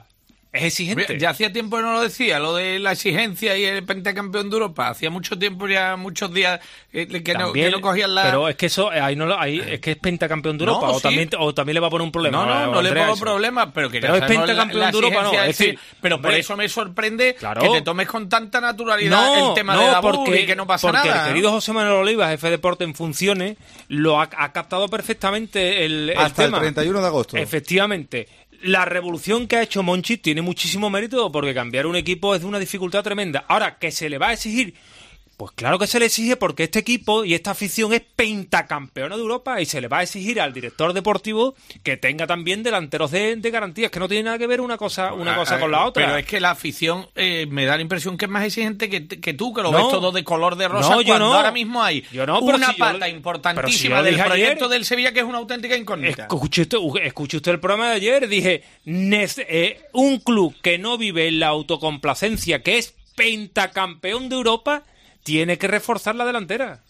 Es exigente. Ya hacía tiempo que no lo decía, lo de la exigencia y el pentacampeón de Europa. Hacía mucho tiempo ya, muchos días eh, que, no, También, que no cogían la... Pero es que eso, ahí no lo, ahí, es que es pentacampeón de Europa, No, o, sí. también, o también le va a poner un problema. No, no, no le Andrea, pongo eso. problema, pero que Pero ya es sabemos pentacampeón la- la de Europa, no, exigencia, es es decir, decir, pero por hombre, eso me sorprende claro. que te tomes con tanta naturalidad No, el tema no, de Dabur porque, y que no pasa porque nada. el querido José Manuel Oliva, jefe de deporte en funciones, lo ha, ha captado perfectamente el, el Hasta tema. el treinta y uno de agosto. Efectivamente. La revolución que ha hecho Monchi tiene muchísimo mérito porque cambiar un equipo es de una dificultad tremenda. Ahora, ¿que se le va a exigir? Pues claro que se le exige porque este equipo y esta afición es pentacampeona de Europa y se le va a exigir al director deportivo que tenga también delanteros de, de garantías, que no tiene nada que ver una cosa una cosa con la otra. Pero es que la afición eh, me da la impresión que es más exigente que, que tú, que lo No. ves todo de color de rosa, No, yo cuando no. ahora mismo hay Yo no, pero una si yo pata lo- importantísima pero si yo lo del dije proyecto ayer. del Sevilla que es una auténtica incógnita. Escuche usted, escuche usted el programa de ayer, dije, nece- eh, un club que no vive en la autocomplacencia, que es pentacampeón de Europa, tiene que reforzar la delantera.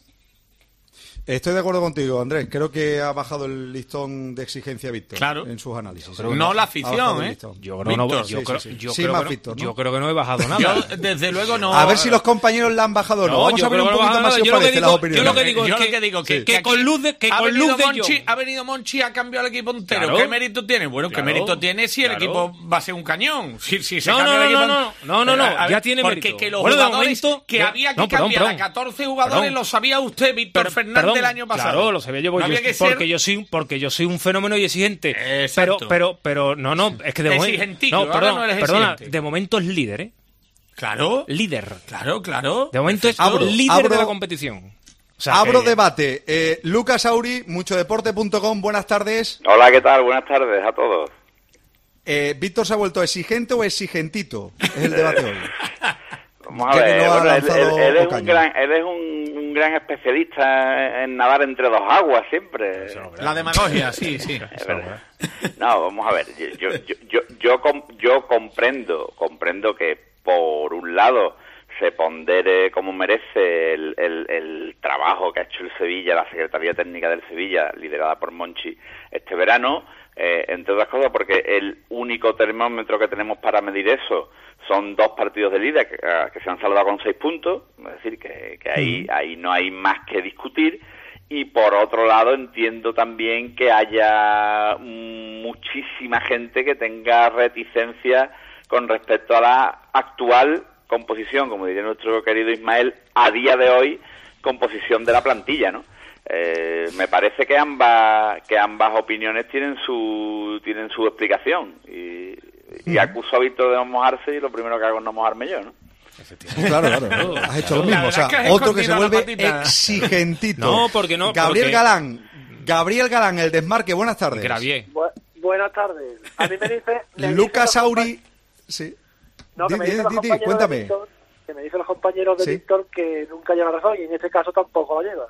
Estoy de acuerdo contigo, Andrés. Creo que ha bajado el listón de exigencia Víctor Claro. en sus análisis. No Ha la bajado afición, el ¿eh? listón. Yo creo, no, Víctor, yo sí, creo, sí, sí. yo Sí, creo más que no, Víctor, ¿no? yo creo que no he bajado nada. Yo, desde luego, no. A ver si los compañeros la han bajado o no. No, Vamos yo a ver creo un que no poquito baja más nada. si os Yo lo que parece digo- las yo opiniones. lo que digo Yo es lo que- que digo que, que con aquí luz de- que ha con venido luz de Monchi, John. ha venido Monchi ha cambiado el equipo entero. Claro. ¿Qué mérito tiene? Bueno, Claro, ¿qué mérito tiene si el claro. equipo va a ser un cañón? Si, si se No, cambia no, el equipo... no, no, no, no, no, A ver, ya tiene porque mérito. que los Bueno, de jugadores momento- que de- había que no, perdón, cambiar a perdón. catorce jugadores Perdón. lo sabía usted, Víctor Pero- Fernández, perdón, el año pasado. Claro, lo sabía yo, No porque, había yo, que ser porque yo soy porque yo soy un fenómeno y exigente. Exacto. Pero pero pero no, no, es que de momento Exigentico, no, ahora perdón, no eres perdona, exigente. de momento es líder, ¿eh? Claro, Líder. claro, claro. De momento es Abro, líder abro- de la competición. O sea, Abro que- debate. Eh, Lucas Auri, mucho deporte punto com, buenas tardes. Hola, ¿qué tal? Buenas tardes a todos. Eh, ¿Víctor se ha vuelto exigente o exigentito? Es el debate hoy. Vamos a Ya que ver, no ha bueno, él, lanzado él- él es, un Ocaña. gran, él es un, un gran especialista en nadar entre dos aguas siempre. La demagogia, sí, sí. Es verdad. No, vamos a ver, yo, yo, yo, yo, com- yo comprendo, comprendo que por un lado se pondere como merece el, el, el trabajo que ha hecho el Sevilla, la Secretaría Técnica del Sevilla, liderada por Monchi, este verano, eh, entre otras cosas porque el único termómetro que tenemos para medir eso son dos partidos de liga que, que se han salvado con seis puntos, es decir, que, que ahí, ahí no hay más que discutir. Y por otro lado entiendo también que haya muchísima gente que tenga reticencia con respecto a la actual composición, como diría nuestro querido Ismael, a día de hoy, composición de la plantilla, ¿no? Eh, me parece que ambas que ambas opiniones tienen su tienen su explicación y, y acuso a Víctor de no mojarse y lo primero que hago es no mojarme yo, ¿no? Claro, claro, claro. Has hecho lo La mismo. O sea, verdad es que has otro que se escondido la vuelve patita. exigentito. No, porque no, Gabriel porque- Galán. Gabriel Galán, el desmarque. Buenas tardes. Gravier. Bu- buenas tardes. A mí me dice... me Lucas dicen los Auri. compa- Sí. No, que Di- me di- dicen los di- di, compañeros de cuéntame. Víctor, que me dicen los compañeros de Sí. Víctor que nunca lleva razón y en este caso tampoco lo lleva.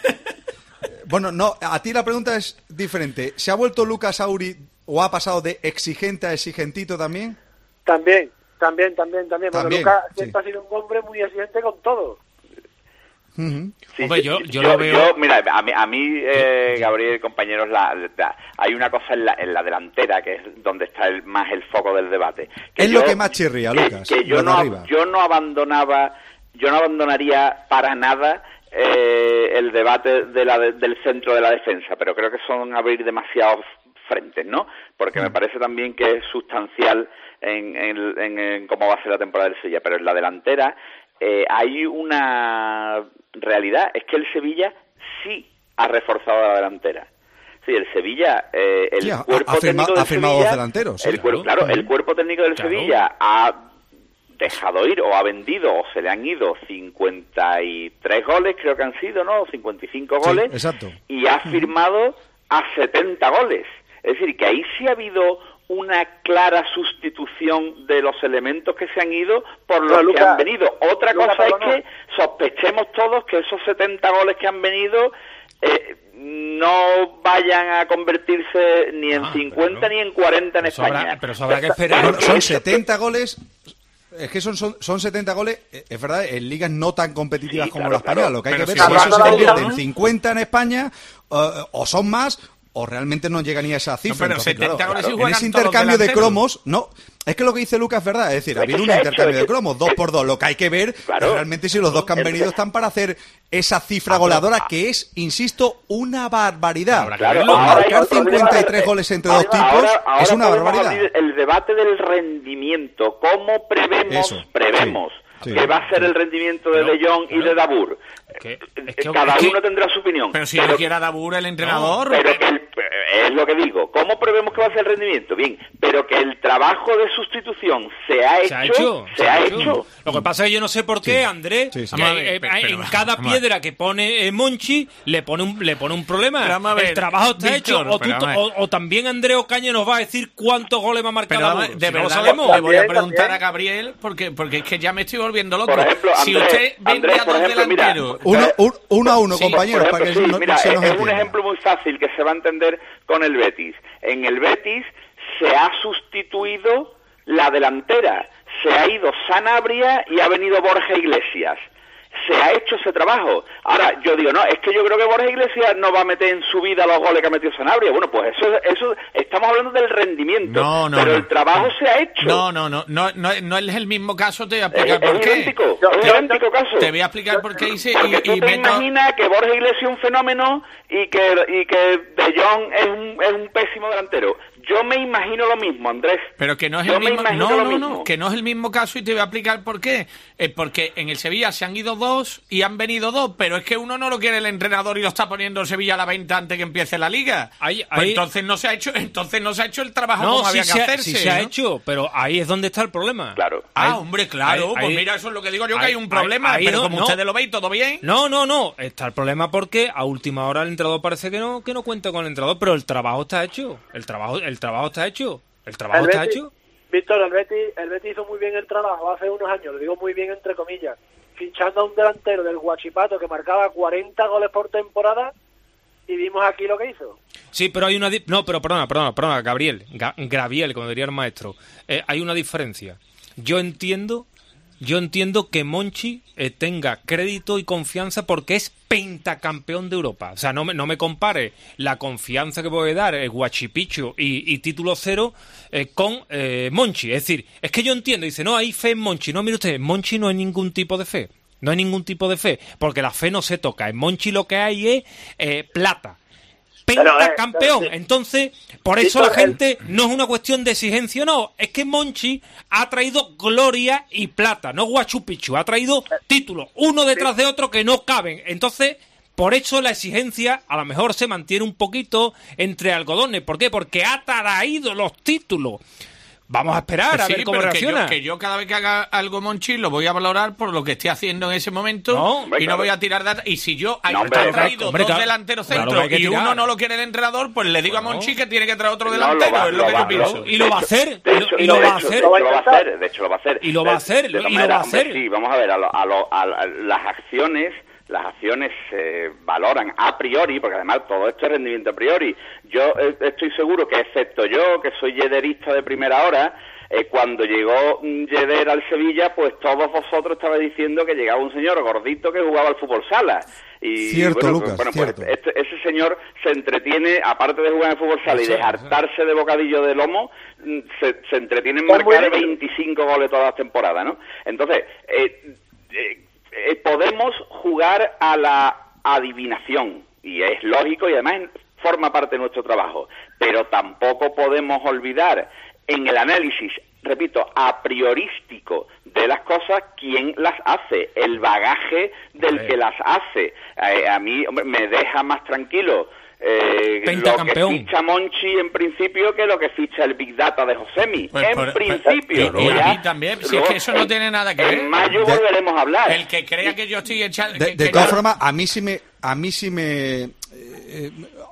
Bueno, no, a ti la pregunta es diferente. ¿Se ha vuelto Lucas Auri o ha pasado de exigente a exigentito también? También, también, también, también. Porque También, Lucas sí. siempre ha sido un hombre muy exigente con todo. Ujú. Sí, Hombre, sí, yo- sí. yo lo veo- yo, mira, a mí, a mí eh, Gabriel, compañeros, la, la- hay una cosa en la, en la delantera que es donde está el, más el foco del debate. Que Es lo que más chirría, Lucas, Que, que yo, lo de no, arriba. yo no abandonaba, yo no abandonaría para nada eh, el debate de la, de- del centro de la defensa, pero creo que son abrir demasiados frentes, ¿no? Porque me parece también que es sustancial en, en, en- en cómo va a ser la temporada del Sevilla, pero en la delantera eh, hay una realidad, es que el Sevilla sí ha reforzado la delantera. Sí, el Sevilla, eh, el Sí, ha- cuerpo ha firma- técnico del ha firmado Sevilla, dos delanteros, sí, el cuer- claro. claro, el cuerpo técnico del Claro. Sevilla ha dejado ir o ha vendido o se le han ido cincuenta y tres goles, creo que han sido, ¿no? cincuenta y cinco Sí, goles. exacto. Y ha firmado a setenta goles. Es decir, que ahí sí ha habido una clara sustitución de los elementos que se han ido por los No, que Lucas, han venido. Otra Lucas, cosa es perdona. que sospechemos todos que esos setenta goles que han venido eh, no vayan a convertirse ni en Ah, cincuenta pero- ni en cuarenta en Pero eso España. habrá, pero eso habrá que esperar. Bueno, son setenta goles. Es que son, son, son setenta goles, eh, es verdad, en ligas no tan competitivas Sí, como claro, la española. claro. Lo que hay Pero que ver si es si hablando eso se de la convierte liga, en ¿no? cincuenta en España, eh, o son más, o realmente no llegan ni a esa cifra. No, pero Entonces, setenta claro, goles y en juegan ese todos intercambio de delanteros. cromos, no, es que lo que dice Lucas es verdad, es decir, ha Es que habido un se ha intercambio hecho, de es que- cromos, dos por dos, lo que hay que ver Claro. es realmente si los dos que han El- venido están para hacer esa cifra goleadora que es, insisto, una barbaridad. Habrá que Claro, verlo. ahora hay Marcar otro cincuenta y tres debate. goles entre dos Ahora- tipos ahora es una podemos barbaridad. abrir el debate del rendimiento. ¿Cómo prevemos, Eso, prevemos sí, que sí, va a ser sí. el rendimiento de Pero, De Jong y claro. de Dabur? Que- es que- Cada es que- uno tendrá su opinión. Pero si no quiera Dabur el entrenador... Pero que el- es lo que digo. ¿Cómo prevemos que va a ser el rendimiento? Bien, pero que el trabajo de sustitución se ha hecho. Se ha hecho, se ha hecho. Lo que pasa es que yo no sé por qué, Andrés, Sí, sí. que, Vamos a ver, eh, pero- en pero- cada vamos a ver. piedra que pone eh, Monchi le pone un le pone un problema. Pero vamos a ver, el trabajo está Víctor, hecho. O, pero tú- vamos a ver. o- o también Andrés Ocaña nos va a decir cuántos goles va a marcar Pero Dabur. de Si no lo verdad sabemos. le voy a También, preguntar también. a Gabriel porque porque es que ya me estoy volviendo loco. Por ejemplo, si Andrés, usted vende Andrés, a por dos ejemplo, mira, delanteros... Uno, un- uno a uno, Sí, compañeros, Por para que ejemplo, no, sí, mira, se es, nos es un entienda. ejemplo muy fácil que se va a entender con el Betis. En el Betis se ha sustituido la delantera. Se ha ido Sanabria y ha venido Borja Iglesias. Se ha hecho ese trabajo. Ahora, yo digo, no, es que yo creo que Borja Iglesias no va a meter en su vida los goles que ha metido Sanabria. Bueno, pues eso, eso estamos hablando del rendimiento. No, no, pero no. el trabajo se ha hecho. No, no, no, no, no, no es el mismo caso, te voy a Es, explicar es por qué. idéntico, Yo- es yo- idéntico caso. Te voy a explicar por qué hice Porque y, tú y te meto... imaginas que Borja Iglesias es un fenómeno y que, y que De Jong es un, es un pésimo delantero. Yo me imagino lo mismo, Andrés. Pero que no es Yo el me mismo, imagino no, lo no, mismo. no, que no es el mismo caso y te voy a explicar por qué. Es porque en el Sevilla se han ido dos y han venido dos, pero es que uno no lo quiere el entrenador y lo está poniendo el Sevilla a la venta antes que empiece la liga. Ahí- Pues ahí- entonces no se ha hecho, entonces no se ha hecho el trabajo No, como sí había se, que ha, hacerse. sí se ha ¿no? hecho, pero ahí es donde está el problema. Claro. Ah, Ahí- hombre, claro, ahí- pues ahí- mira, eso es lo que digo yo, que ahí- hay un problema, ahí- ahí pero no, como no. ustedes lo veis, todo bien. No, no, no. Está el problema porque a última hora el entrenador parece que no, que no cuenta con el entrenador, pero el trabajo está hecho. El trabajo, el trabajo está hecho. El trabajo El está Betis- hecho. Víctor, el Betis, el Betis hizo muy bien el trabajo hace unos años, lo digo muy bien entre comillas, fichando a un delantero del Huachipato que marcaba cuarenta goles por temporada y vimos aquí lo que hizo. Sí, pero hay una... di- No, pero perdona, perdona, perdona, Gabriel. Ga- Gabriel, como diría el maestro. Eh, hay una diferencia. Yo entiendo... Yo entiendo que Monchi eh, tenga crédito y confianza porque es pentacampeón de Europa. O sea, no me, no me compare la confianza que puede dar el Guachipicho y, y título cero eh, con eh, Monchi. Es decir, es que yo entiendo, dice, no, hay fe en Monchi. No, mire usted, en Monchi no hay ningún tipo de fe. No hay ningún tipo de fe, porque la fe no se toca. En Monchi lo que hay es eh, plata. Pero, eh, Pentacampeón. pero sí. Entonces, por Sí, eso la pero el- gente no es una cuestión de exigencia, no. Es que Monchi ha traído gloria y plata, no Guachupichu. Ha traído títulos, uno detrás de otro que no caben. Entonces, por eso la exigencia a lo mejor se mantiene un poquito entre algodones. ¿Por qué? Porque ha traído los títulos. Vamos a esperar a Sí, ver cómo pero que reacciona. yo, que yo cada vez que haga algo Monchi lo voy a valorar por lo que esté haciendo en ese momento No, hombre, y no claro. voy a tirar data. Y si yo No, he hombre, traído hombre, dos claro. delanteros Claro centros que hay que y uno tirar. no lo quiere el entrenador, pues le digo Bueno. a Monchi que tiene que traer otro No, delantero, lo va- es lo, lo que va- yo pienso. lo- Y lo va a hacer. De y hecho, lo- y de lo va a hecho, hacer. lo va a de hecho, lo va a intentar. hacer, de hecho lo va a hacer. Y lo va a De- hacer, de y todas lo maneras, va a hombre, hacer. Sí, vamos a ver, a, lo- a, lo- a la- las acciones, las acciones se valoran a priori, porque además todo esto es rendimiento a priori. Yo eh, estoy seguro que, excepto yo, que soy yederista de primera hora, eh, cuando llegó mm, Yeder al Sevilla, pues todos vosotros estabais diciendo que llegaba un señor gordito que jugaba al fútbol sala. Y Cierto, bueno, Lucas, bueno, cierto. Pues este- ese señor se entretiene, aparte de jugar en fútbol sala y Eso, de eso. hartarse de bocadillo de lomo, mm, se, se entretiene en Pues muy marcar bien. veinticinco goles todas las temporadas, ¿no? Entonces, eh, eh, eh, podemos jugar a la adivinación, y es lógico y además forma parte de nuestro trabajo, pero tampoco podemos olvidar en el análisis, repito, a priorístico de las cosas, quién las hace, el bagaje del Hombre. que las hace. Eh, a mí hombre, me deja más tranquilo eh, lo que Pentacampeón. ficha Monchi en principio que lo que ficha el Big Data de Josemi. Pues en por- principio. y- y a Ya, mí también, si es luego, que eso no en- tiene nada que ver. En mayo De- volveremos a hablar. El que crea que yo estoy echando... De, que- de que todas no- formas, a mí sí me... A mí sí me eh, eh,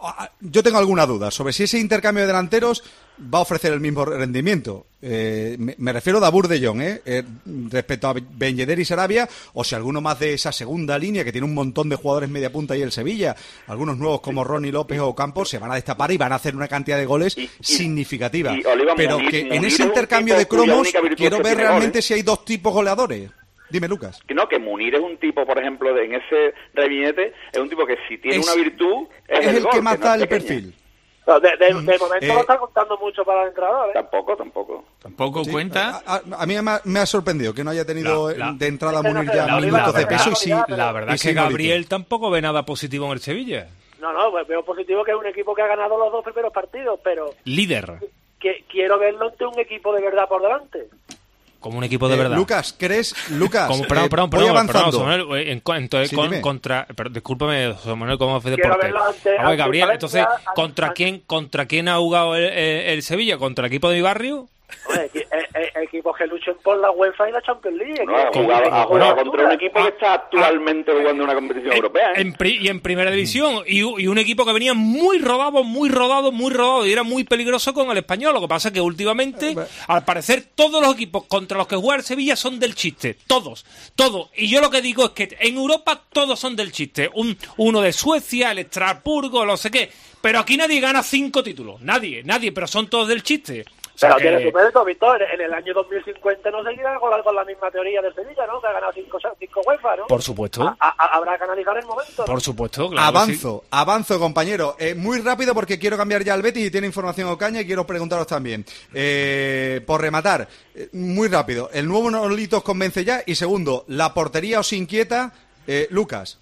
yo tengo alguna duda sobre si ese intercambio de delanteros va a ofrecer el mismo rendimiento. Eh, me, me refiero a Dabur de Jong, ¿eh? Eh, respecto a Ben Yedder y Sarabia, o si alguno más de esa segunda línea, que tiene un montón de jugadores media punta y el Sevilla, algunos nuevos como Ronnie López o Campos, se van a destapar y van a hacer una cantidad de goles Y- y- significativa. y, Oliva, Pero Munir- que en Munir ese es un intercambio tipo de cuya cromos única virtud quiero es que ver tiene realmente goles. si hay dos tipos goleadores. Dime, Lucas. Que no, que Munir es un tipo, por ejemplo, de- en ese revinete, es un tipo que si tiene Es- una virtud, es, Es el gol, que más no da es el pequeña. perfil. No, de, de, de momento Eh, no está contando mucho para el entrenador, ¿eh? Tampoco, tampoco. Tampoco Sí, cuenta. A, a- a mí me ha, me ha sorprendido que no haya tenido La- la- de entrada Es que no Munir sé, ya la minutos verdad, de la peso y verdad, sí. la La verdad y es sí, que Nolito. Gabriel tampoco ve nada positivo en el Sevilla. No, no, pues veo positivo que es un equipo que ha ganado los dos primeros partidos, pero Líder, que quiero verlo ante un equipo de verdad por delante. como un equipo de Eh, verdad. Lucas, ¿crees? Lucas, Como, perdón, eh, perdón, voy perdón, avanzando. perdón, Samuel, en- con- entonces, Sí, con- dime. contra, pero, discúlpame, José Manuel, ¿cómo fue Quiero deporte? verlo ante- A ver, ante Gabriel, Valencia, entonces, ante- ¿contra ante- quién contra quién ha jugado el, el- el Sevilla? ¿Contra el equipo de mi barrio? Oye, equi- eh, eh, equipos que luchen por la UEFA y la Champions League. No, ha que- jugado, que- ha que- jugado que- contra un equipo que está actualmente jugando una competición En- europea, ¿eh? en pri- y en primera división. Y, u- y un equipo que venía muy rodado, muy rodado, muy rodado. Y era muy peligroso con el Español. Lo que pasa es que últimamente, al parecer, todos los equipos contra los que juega el Sevilla son del chiste. Todos. Todos. Y yo lo que digo es que en Europa todos son del chiste. Un, uno de Suecia, el Estrasburgo, no sé qué. Pero aquí nadie gana cinco títulos. Nadie, nadie. Pero son todos del chiste. O sea Pero que- tiene su mérito, Víctor. En el año dos mil cincuenta no seguirá con la, con la misma teoría del Sevilla, ¿no? Que ha ganado cinco, cinco UEFA, ¿no? Por supuesto. A- a- habrá que analizar el momento, ¿no? Por supuesto, claro. que sí. Avanzo, avanzo, compañero. Eh, muy rápido porque quiero cambiar ya al Betis y tiene información Ocaña y quiero preguntaros también. Eh, por rematar, eh, muy rápido. ¿El nuevo Nolito os convence ya? Y segundo, ¿la portería os inquieta? Eh, Lucas.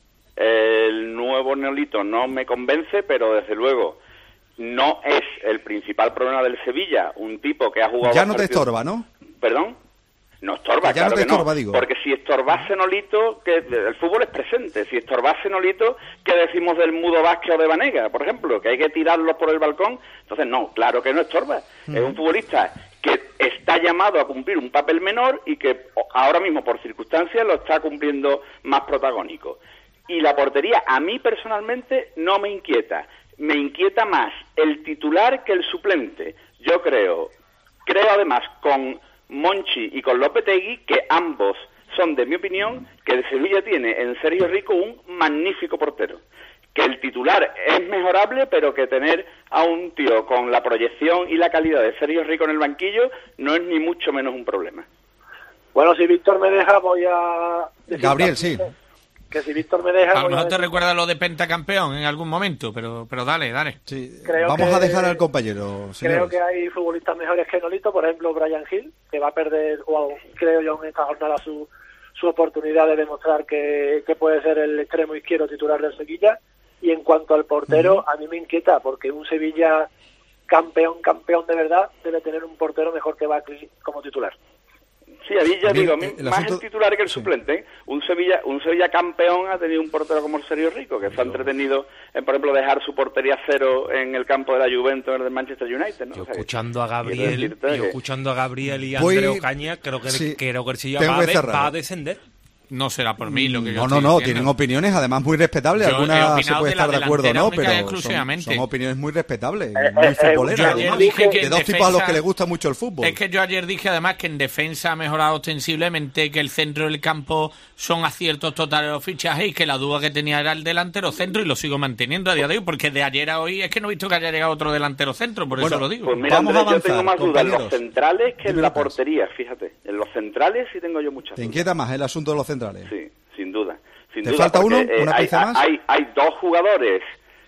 El nuevo Nolito no me convence, pero desde luego no es el principal problema del Sevilla. Un tipo que ha jugado... Ya dos no te partidos- estorba, ¿no? ¿Perdón? No estorba, Que ya no claro te que no. estorba, digo. Porque si estorbase Nolito, que el fútbol es presente. Si estorbase Nolito, ¿qué decimos del Mudo Vázquez o de Banega, por ejemplo? Que hay que tirarlos por el balcón. Entonces, no, claro que no estorba. Es un futbolista que está llamado a cumplir un papel menor y que ahora mismo, por circunstancias, lo está cumpliendo más protagónico. Y la portería, a mí personalmente, no me inquieta. Me inquieta más el titular que el suplente. Yo creo, creo además con Monchi y con Lopetegui, que ambos son, de mi opinión, que el Sevilla tiene en Sergio Rico un magnífico portero. Que el titular es mejorable, pero que tener a un tío con la proyección y la calidad de Sergio Rico en el banquillo no es ni mucho menos un problema. Bueno, si Víctor me deja, voy a... decir Gabriel, también sí. Que si Víctor me deja... A lo voy a mejor te decir- recuerda lo de pentacampeón en algún momento, pero, pero dale, dale. Sí. Creo Vamos que- a dejar al compañero, Creo señores. que hay futbolistas mejores que Nolito, por ejemplo, Brian Hill, que va a perder, o creo yo, en esta jornada su, su oportunidad de demostrar que, que puede ser el extremo izquierdo titular del Sevilla. Y en cuanto al portero, a mí me inquieta, porque un Sevilla campeón, campeón de verdad, debe tener un portero mejor que Bakli como titular. Sí, a mí ya A mí digo, el- mi- el más asunto- el titular que el sí. suplente. ¿eh? Un Sevilla un Sevilla campeón ha tenido un portero como el Sergio Rico, que se ha entretenido en, por ejemplo, dejar su portería cero en el campo de la Juventus en el del Manchester United. ¿no? Yo O sea, que- escuchando a quiero Gabriel, decirte yo que- escuchando a Gabriel y a Voy- André Ocaña, creo que, sí, creo que el Sevilla tengo va, que a de- cerrar. va a descender. No será por mí lo que yo No, no, estoy no, diciendo. tienen opiniones además muy respetables. Yo he Algunas se opinado puede de la estar de acuerdo, delantera ¿no? única y Pero son, exclusivamente. son opiniones muy respetables, eh, muy eh, futboleras, yo además, ayer dije que de en dos tipos a los defensa- que les gusta mucho el fútbol. Es que yo ayer dije además que en defensa ha mejorado ostensiblemente, que el centro del campo son aciertos totales de los fichajes y que la duda que tenía era el delantero centro y lo sigo manteniendo a día de hoy porque de ayer a hoy es que no he visto que haya llegado otro delantero centro, por Bueno, eso lo digo. Pues mira, Vamos a Andrés, yo tengo avanzar, más dudas en los compañeros. centrales que en Dime, la Lucas. portería, fíjate. En los centrales sí tengo yo muchas ¿Te dudas. inquieta más el asunto de los centrales? Sí, sin duda. Sin ¿Te duda, falta porque, uno? eh, ¿Una hay, pieza más? Hay, hay dos jugadores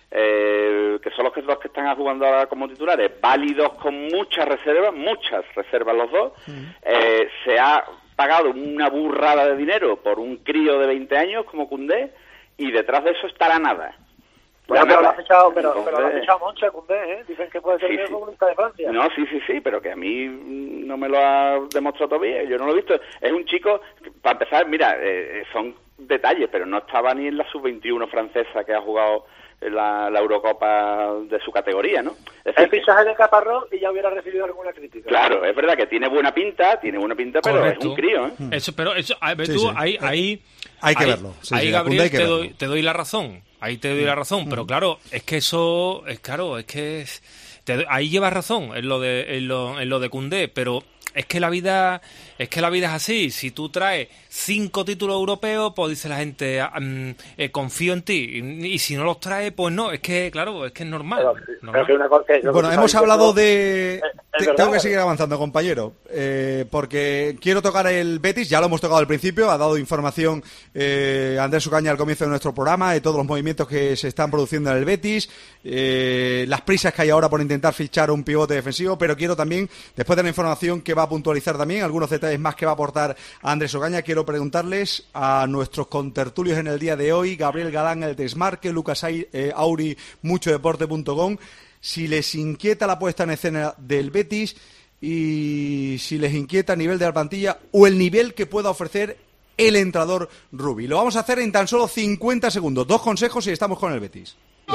eh, que son los que, los que están jugando ahora como titulares, válidos con muchas reservas, muchas reservas los dos. Eh, se ha pagado una burrada de dinero por un crío de veinte años como Koundé y detrás de eso está la nada. Bueno, La pero lo nada. ha fichado, pero, pero lo ha Entonces- fichado Monchi a Koundé, ¿eh? Dicen que puede ser Sí, el sí. mejor futbolista de Francia. No, sí, sí, sí, pero que a mí mm, no me lo ha demostrado todavía, yo no lo he visto. Es un chico, que, para empezar, mira, eh, son detalles, pero no estaba ni en la sub veintiuno francesa que ha jugado la, la Eurocopa de su categoría, ¿no? Es El decir, que- fichaje de Caparrós y ya hubiera recibido alguna crítica. claro, es verdad que tiene buena pinta, tiene buena pinta, pero Correcto. es un crío, ¿eh? Eso, pero eso, a ver, Sí, tú, sí. ahí, ahí, Hay que ahí- verlo. Sí, ahí, sí, Gabriel, Koundé hay que te, verlo. doy, te doy la razón. Ahí te doy la razón. Pero claro, es que eso, es claro, es que es- te doy- ahí llevas razón en lo de, en lo, en lo de Koundé, pero es que la vida, es que la vida es así. Si tú traes cinco títulos europeos, pues dice la gente, ah, mm, eh, confío en ti. Y, y si no los traes, pues no. Es que, claro, es que es normal. Pero, normal. pero que una cosa que- lo que Bueno, tú hemos estás hablado diciendo de... Es, verdad, tengo que es seguir verdad. avanzando, compañero, eh, porque quiero tocar el Betis, ya lo hemos tocado al principio, ha dado información eh, Andrés Ocaña al comienzo de nuestro programa de todos los movimientos que se están produciendo en el Betis, eh, las prisas que hay ahora por intentar fichar un pivote defensivo, pero quiero también, después de la información que va a puntualizar también, algunos detalles más que va a aportar Andrés Ocaña, quiero preguntarles a nuestros contertulios en el día de hoy, Gabriel Galán, el Desmarque, Lucas eh, Auri, mucho deporte punto com, si les inquieta la puesta en escena del Betis y si les inquieta el nivel de la plantilla o el nivel que pueda ofrecer el entrenador Rubi. Lo vamos a hacer en tan solo cincuenta segundos. Dos consejos y estamos con el Betis.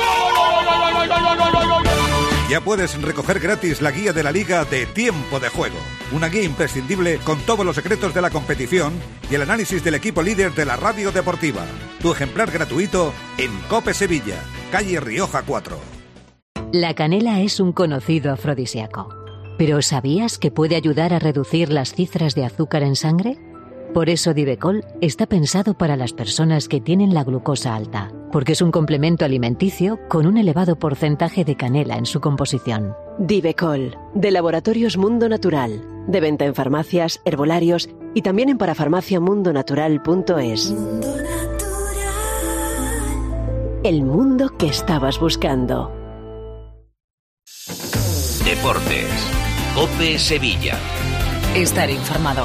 Ya puedes recoger gratis la guía de la Liga de Tiempo de Juego. Una guía imprescindible con todos los secretos de la competición y el análisis del equipo líder de la radio deportiva. Tu ejemplar gratuito en COPE Sevilla, calle Rioja cuatro. La canela es un conocido afrodisíaco. ¿Pero sabías que puede ayudar a reducir las cifras de azúcar en sangre? Por eso Divecol está pensado para las personas que tienen la glucosa alta, porque es un complemento alimenticio con un elevado porcentaje de canela en su composición. Divecol, de Laboratorios Mundo Natural, de venta en farmacias, herbolarios y también en parafarmacia mundo natural punto es. El mundo que estabas buscando. Deportes. COPE Sevilla. Estar informado.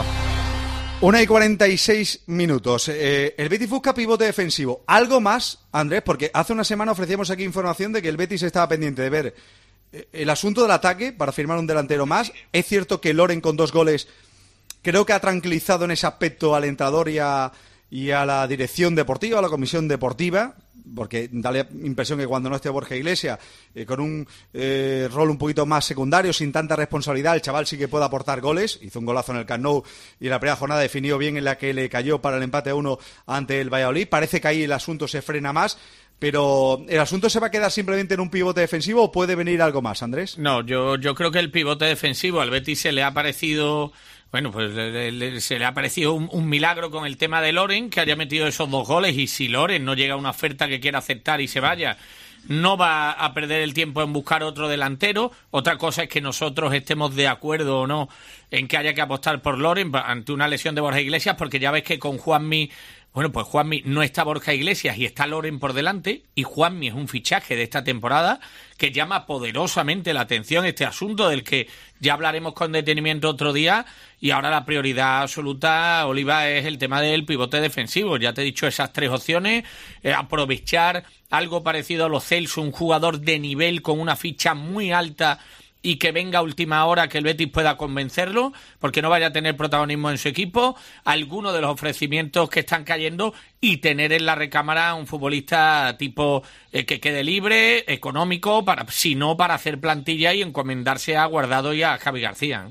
Una y cuarenta y seis minutos. Eh, el Betis busca pivote defensivo. ¿Algo más, Andrés? Porque hace una semana ofrecíamos aquí información de que el Betis estaba pendiente de ver eh, el asunto del ataque para firmar un delantero más. Es cierto que Loren con dos goles creo que ha tranquilizado en ese aspecto al entrenador y a, y a la dirección deportiva, a la comisión deportiva, porque da la impresión que cuando no esté Borja Iglesias, eh, con un eh, rol un poquito más secundario, sin tanta responsabilidad, el chaval sí que puede aportar goles. Hizo un golazo en el Camp Nou y la primera jornada definió bien en la que le cayó para el empate a uno ante el Valladolid. Parece que ahí el asunto se frena más, pero ¿el asunto se va a quedar simplemente en un pivote defensivo o puede venir algo más, Andrés? No, yo, yo creo que el pivote defensivo al Betis se le ha parecido... Bueno, pues le, le, se le ha parecido un, un milagro con el tema de Loren, que haya metido esos dos goles, y si Loren no llega a una oferta que quiera aceptar y se vaya, no va a perder el tiempo en buscar otro delantero. Otra cosa es que nosotros estemos de acuerdo o no en que haya que apostar por Loren ante una lesión de Borja Iglesias, porque ya ves que con Juanmi... Bueno, pues Juanmi no está Borja Iglesias y está Loren por delante, y Juanmi es un fichaje de esta temporada que llama poderosamente la atención, este asunto del que ya hablaremos con detenimiento otro día, y ahora la prioridad absoluta, Oliva, es el tema del pivote defensivo. Ya te he dicho esas tres opciones, eh, aprovechar algo parecido a los Celso, un jugador de nivel con una ficha muy alta y que venga a última hora, que el Betis pueda convencerlo, porque no vaya a tener protagonismo en su equipo, alguno de los ofrecimientos que están cayendo, y tener en la recámara un futbolista tipo eh, que quede libre, económico, para si no para hacer plantilla y encomendarse a Guardado y a Javi García.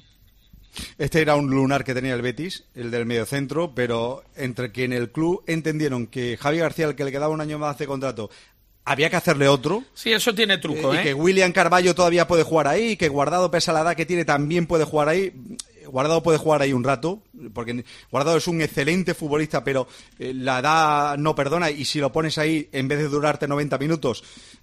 Este era un lunar que tenía el Betis, el del mediocentro, pero entre que en el club entendieron que Javi García, el que le quedaba un año más de contrato, había que hacerle otro. Sí, eso tiene truco, eh, ¿eh? Y que William Carballo todavía puede jugar ahí, y que Guardado, pese a la edad que tiene, también puede jugar ahí. Guardado puede jugar ahí un rato, porque Guardado es un excelente futbolista, pero eh, la edad no perdona, y si lo pones ahí, en vez de durarte noventa minutos,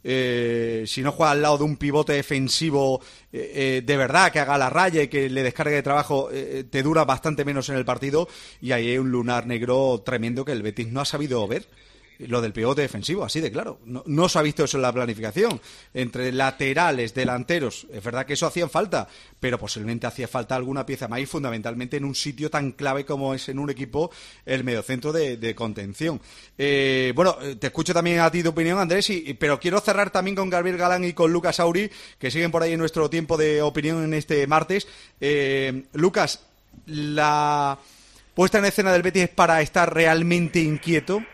eh, si no juega al lado de un pivote defensivo eh, eh, de verdad, que haga la raya y que le descargue de trabajo, eh, te dura bastante menos en el partido, y ahí hay un lunar negro tremendo que el Betis no ha sabido ver. Lo del pivote defensivo, así de claro. No, no se ha visto eso en la planificación. Entre laterales, delanteros, es verdad que eso hacía falta, pero posiblemente hacía falta alguna pieza más, y fundamentalmente en un sitio tan clave como es en un equipo el mediocentro de, de contención. Eh, bueno, te escucho también a ti tu opinión, Andrés, y, pero quiero cerrar también con Gabriel Galán y con Lucas Auri, que siguen por ahí en nuestro tiempo de opinión en este martes. Eh, Lucas, ¿la puesta en escena del Betis es para estar realmente inquieto?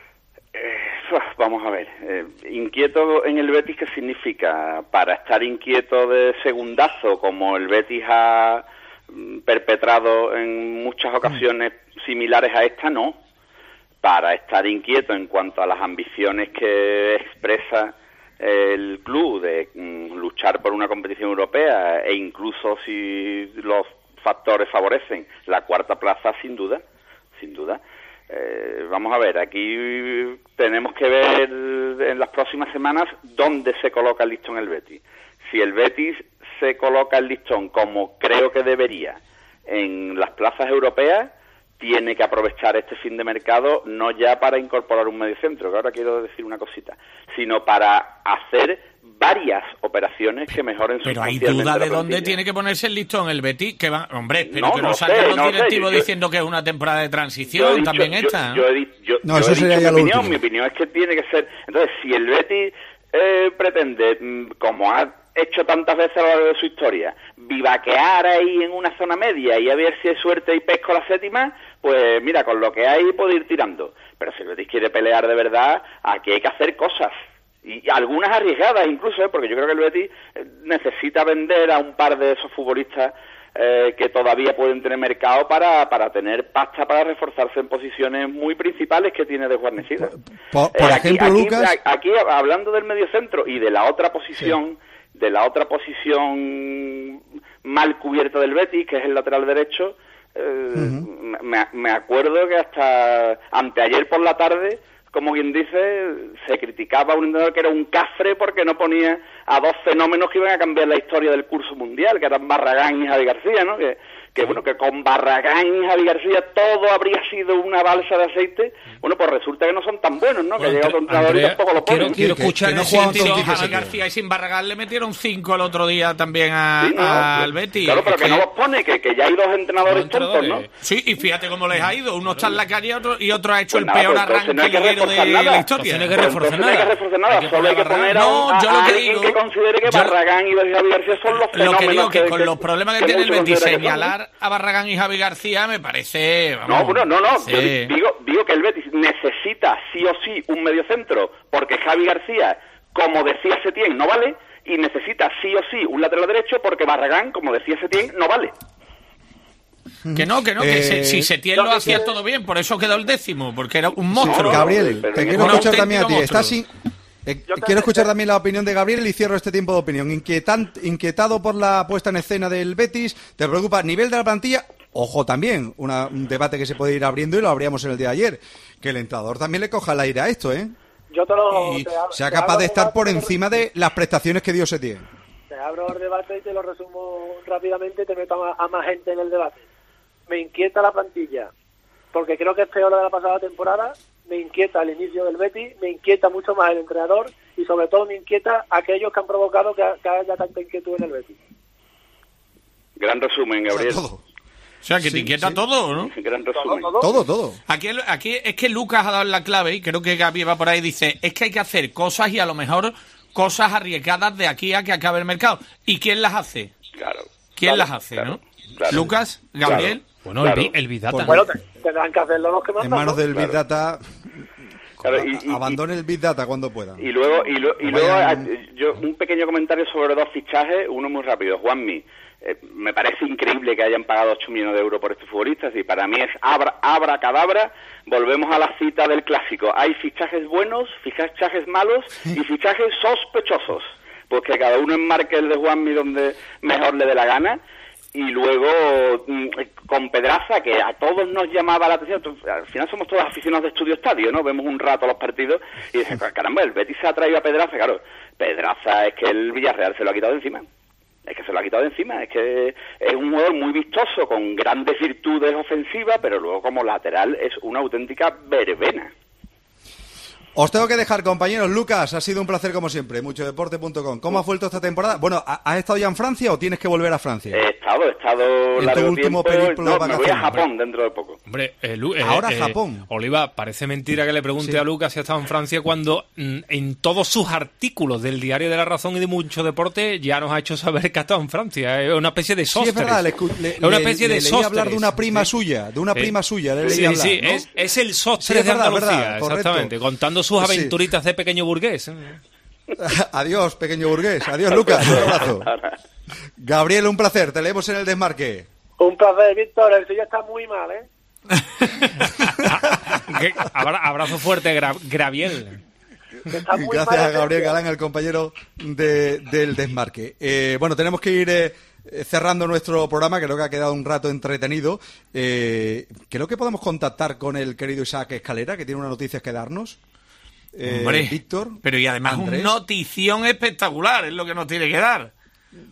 Vamos a ver, eh, inquieto en el Betis, ¿qué significa? Para estar inquieto de segundazo, como el Betis ha mm, perpetrado en muchas ocasiones similares a esta, no. Para estar inquieto en cuanto a las ambiciones que expresa el club de mm, luchar por una competición europea, e incluso si los factores favorecen la cuarta plaza, sin duda, sin duda. Eh, vamos a ver, aquí tenemos que ver en las próximas semanas dónde se coloca el listón el Betis. si el Betis se coloca el listón como creo que debería en las plazas europeas, tiene que aprovechar este fin de mercado no ya para incorporar un mediocentro, que ahora quiero decir una cosita, sino para hacer varias operaciones que mejoren Pero hay sustancialmente duda la de dónde plantilla. tiene que ponerse el listón el Betis, que va, hombre, pero No, que no, no salgan sé, los no sé, directivos yo- diciendo que es una temporada de Yo he transición, dicho- también yo- esta. Yo, he di- yo- No, yo eso he sería dicho ya mi lo opinión, último. mi opinión es que tiene que ser... Entonces, si el Betis eh, pretende, mm, como ha hecho tantas veces a lo largo de su historia, vivaquear ahí en una zona media y a ver si hay suerte y pesco la séptima, pues mira, con lo que hay puede ir tirando. Pero si el Betis quiere pelear de verdad, aquí hay que hacer cosas. Y algunas arriesgadas incluso, ¿eh? Porque yo creo que el Betis eh, necesita vender a un par de esos futbolistas eh, que todavía pueden tener mercado para, para tener pasta para reforzarse en posiciones muy principales que tiene desguarnecidas. Por, por Eh, aquí- ejemplo, aquí, Lucas... Aquí, hablando del mediocentro y de la otra posición, sí. de la otra posición mal cubierta del Betis, que es el lateral derecho, eh, uh-huh. me, me acuerdo que hasta anteayer por la tarde, como quien dice, se criticaba a un entrenador que era un cafre porque no ponía a dos fenómenos que iban a cambiar la historia del curso mundial, que eran Barragán y Javi García, ¿no? Que, que bueno, que con Barragán y Javi García todo habría sido una balsa de aceite. Bueno, pues resulta que no son tan buenos, ¿no? Bueno, que llega otro entrenador y tampoco lo ponen. Quiero, quiero que, escuchar que no en juegan sentido- con Quique A Setién. García y sin Barragán le metieron cinco el otro día también a, Sí, no, a- al pues, Betis. Claro, pero Es que no los pone, que, que ya hay dos entrenadores Dos tontos, ¿no? entrenadores. Sí, y fíjate cómo les ha ido. Uno está en la calle y otro, y otro ha hecho Pues el nada, peor pues entonces arranque no hay que liguero reforzar de nada. la historia. Entonces no hay que Pues reforzar entonces no hay que nada. reforzar nada, Hay que solo hay que poner a poner a, Barragán. un- No, yo a lo que alguien digo- que considere que yo- Barragán y Javi García son los Lo fenómenos que digo que, con que- los problemas que, tiene el muchos Betis, consideran que son, ¿no? señalar a Barragán y Javi García me parece... No, vamos, bueno, no, no. sí. Yo di- digo, digo que el Betis necesita sí o sí un mediocentro porque Javi García, como decía Setién, no vale, y necesita sí o sí un lateral derecho porque Barragán, como decía Setién, no vale. Que no, que no, que Eh, se- si Setién yo lo que hacía quiero- todo bien, por eso quedó el décimo, porque era un monstruo. no, Gabriel, pero te es quiero un escuchar también a ti. auténtico Estás monstruo. in- eh, Yo te- quiero escuchar también la opinión de Gabriel y cierro este tiempo de opinión. Inquietan- inquietado por la puesta en escena del Betis, ¿te preocupa nivel de la plantilla? Ojo también, una- un debate que se puede ir abriendo y lo abríamos en el día de ayer, que el entrenador también le coja el aire a esto, ¿eh? Yo te lo... Y te abro- sea te capaz abro de el estar por debate, encima de las prestaciones que dio Setién. Te abro el debate y te lo resumo rápidamente y te meto a, a más gente en el debate. Me inquieta la plantilla, porque creo que es peor la de la pasada temporada. Me inquieta el inicio del Betis, me inquieta mucho más el entrenador y sobre todo me inquieta aquellos que han provocado que, que haya tanta inquietud en el Betis. Gran resumen, O sea, Gabriel. todo, O sea, que Sí, te inquieta sí. todo, ¿no? Gran Todo, resumen. todo. todo, todo. Aquí, aquí es que Lucas ha dado la clave y creo que Gaby va por ahí y dice, es que hay que hacer cosas y a lo mejor cosas arriesgadas de aquí a que acabe el mercado. ¿Y quién las hace? Claro. ¿Quién Claro, las hace, claro, no? claro. Lucas, Gabriel. Bueno, Claro. el, Bi- el Big Data. Pues Bueno, te- tendrán que hacerlo los que mandan. En manos ¿no? del Big Claro. Data, Claro, y- y- abandone el Big Data cuando pueda. Y luego, y, lo- y Vayan- luego a- yo un pequeño comentario sobre dos fichajes, uno muy rápido. Juanmi, eh, me parece increíble que hayan pagado ocho millones de euros por este futbolista, y para mí es abra, abracadabra. Volvemos a la cita del clásico. Hay fichajes buenos, fichajes malos y fichajes sospechosos, porque cada uno enmarque el de Juanmi donde mejor le dé la gana. Y luego mm, con Pedraza, que a todos nos llamaba la atención. Al final somos todos aficionados de Estudio Estadio, ¿no? Vemos un rato los partidos y dices, caramba, el Betis se ha traído a Pedraza. Claro, Pedraza es que el Villarreal se lo ha quitado de encima. Es que se lo ha quitado de encima. Es que es un jugador muy vistoso, con grandes virtudes ofensivas, pero luego como lateral es una auténtica verbena. Os tengo que dejar, compañeros. Lucas, ha sido un placer como siempre. mucho deporte punto com. ¿Cómo has vuelto esta temporada? Bueno, ¿ha- ¿has estado ya en Francia o tienes que volver a Francia? He estado, he estado En tu largo último tiempo. periplo No, me voy a vacacional. Japón dentro de poco. Hombre, eh, Lu- eh, Ahora eh, Japón. Oliva, parece mentira que le pregunte Sí. a Lucas si ha estado en Francia cuando mm, en todos sus artículos del Diario de la Razón y de Mucho Deporte ya nos ha hecho saber que ha estado en Francia. Es una especie de Sí, sósteres. es verdad. Le, escu- le- Es una le- especie le de leí sósteres. hablar de una prima Sí. suya, de una Sí. prima suya. Le leí Sí, hablar, sí, ¿no? es, es el Sí, sósteres es de verdad, Andalucía, verdad, correcto. exactamente, contando sus Sí. aventuritas de pequeño burgués. Adiós, pequeño burgués. Adiós, Lucas. Un abrazo. Gabriel, un placer. Te leemos en el desmarque. Un placer, Víctor. El suyo está muy mal, ¿eh? Que- abra- abrazo fuerte, Gra- Graviel. Que está muy Gracias mal a el Gabriel Betis. Galán, el compañero de, del desmarque. Eh, bueno, tenemos que ir eh, cerrando nuestro programa, creo que ha quedado un rato entretenido. Eh, creo que podemos contactar con el querido Isaac Escalera, que tiene unas noticias que darnos. Eh, Hombre, Víctor. pero y además Andrés. una notición espectacular, es lo que nos tiene que dar.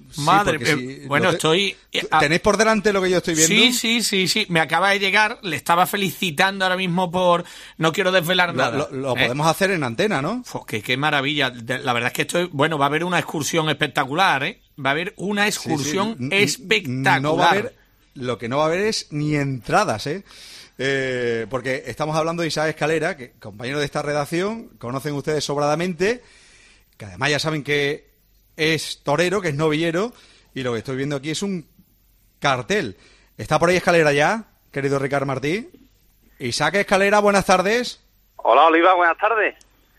Madre sí, mía. si Bueno, te, estoy... ¿Tenéis por delante lo que yo estoy viendo? Sí, sí, sí, sí. Me acaba de llegar. Le estaba felicitando ahora mismo por... No quiero desvelar Lo, nada. lo, lo ¿eh? podemos hacer en antena, ¿no? Pues que, qué maravilla. La verdad es que estoy... Bueno, va a haber una excursión espectacular, ¿eh? Va a haber una excursión sí, sí. espectacular. No va a haber... Lo que no va a haber es ni entradas, ¿eh? Eh, porque estamos hablando de Isaac Escalera, que compañero de esta redacción, conocen ustedes sobradamente, que además ya saben que es torero, que es novillero, y lo que estoy viendo aquí es un cartel. ¿Está por ahí Escalera ya, querido Ricard Martí? Isaac Escalera, buenas tardes. Hola, Oliva, buenas tardes.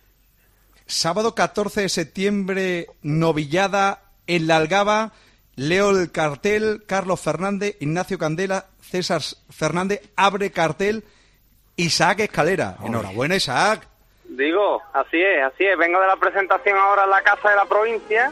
Sábado catorce de septiembre, novillada en La Algaba. Leo el cartel, Carlos Fernández, Ignacio Candela, César Fernández, abre cartel, Isaac Escalera. Enhorabuena, Isaac. Digo, así es, así es. Vengo de la presentación ahora en la Casa de la Provincia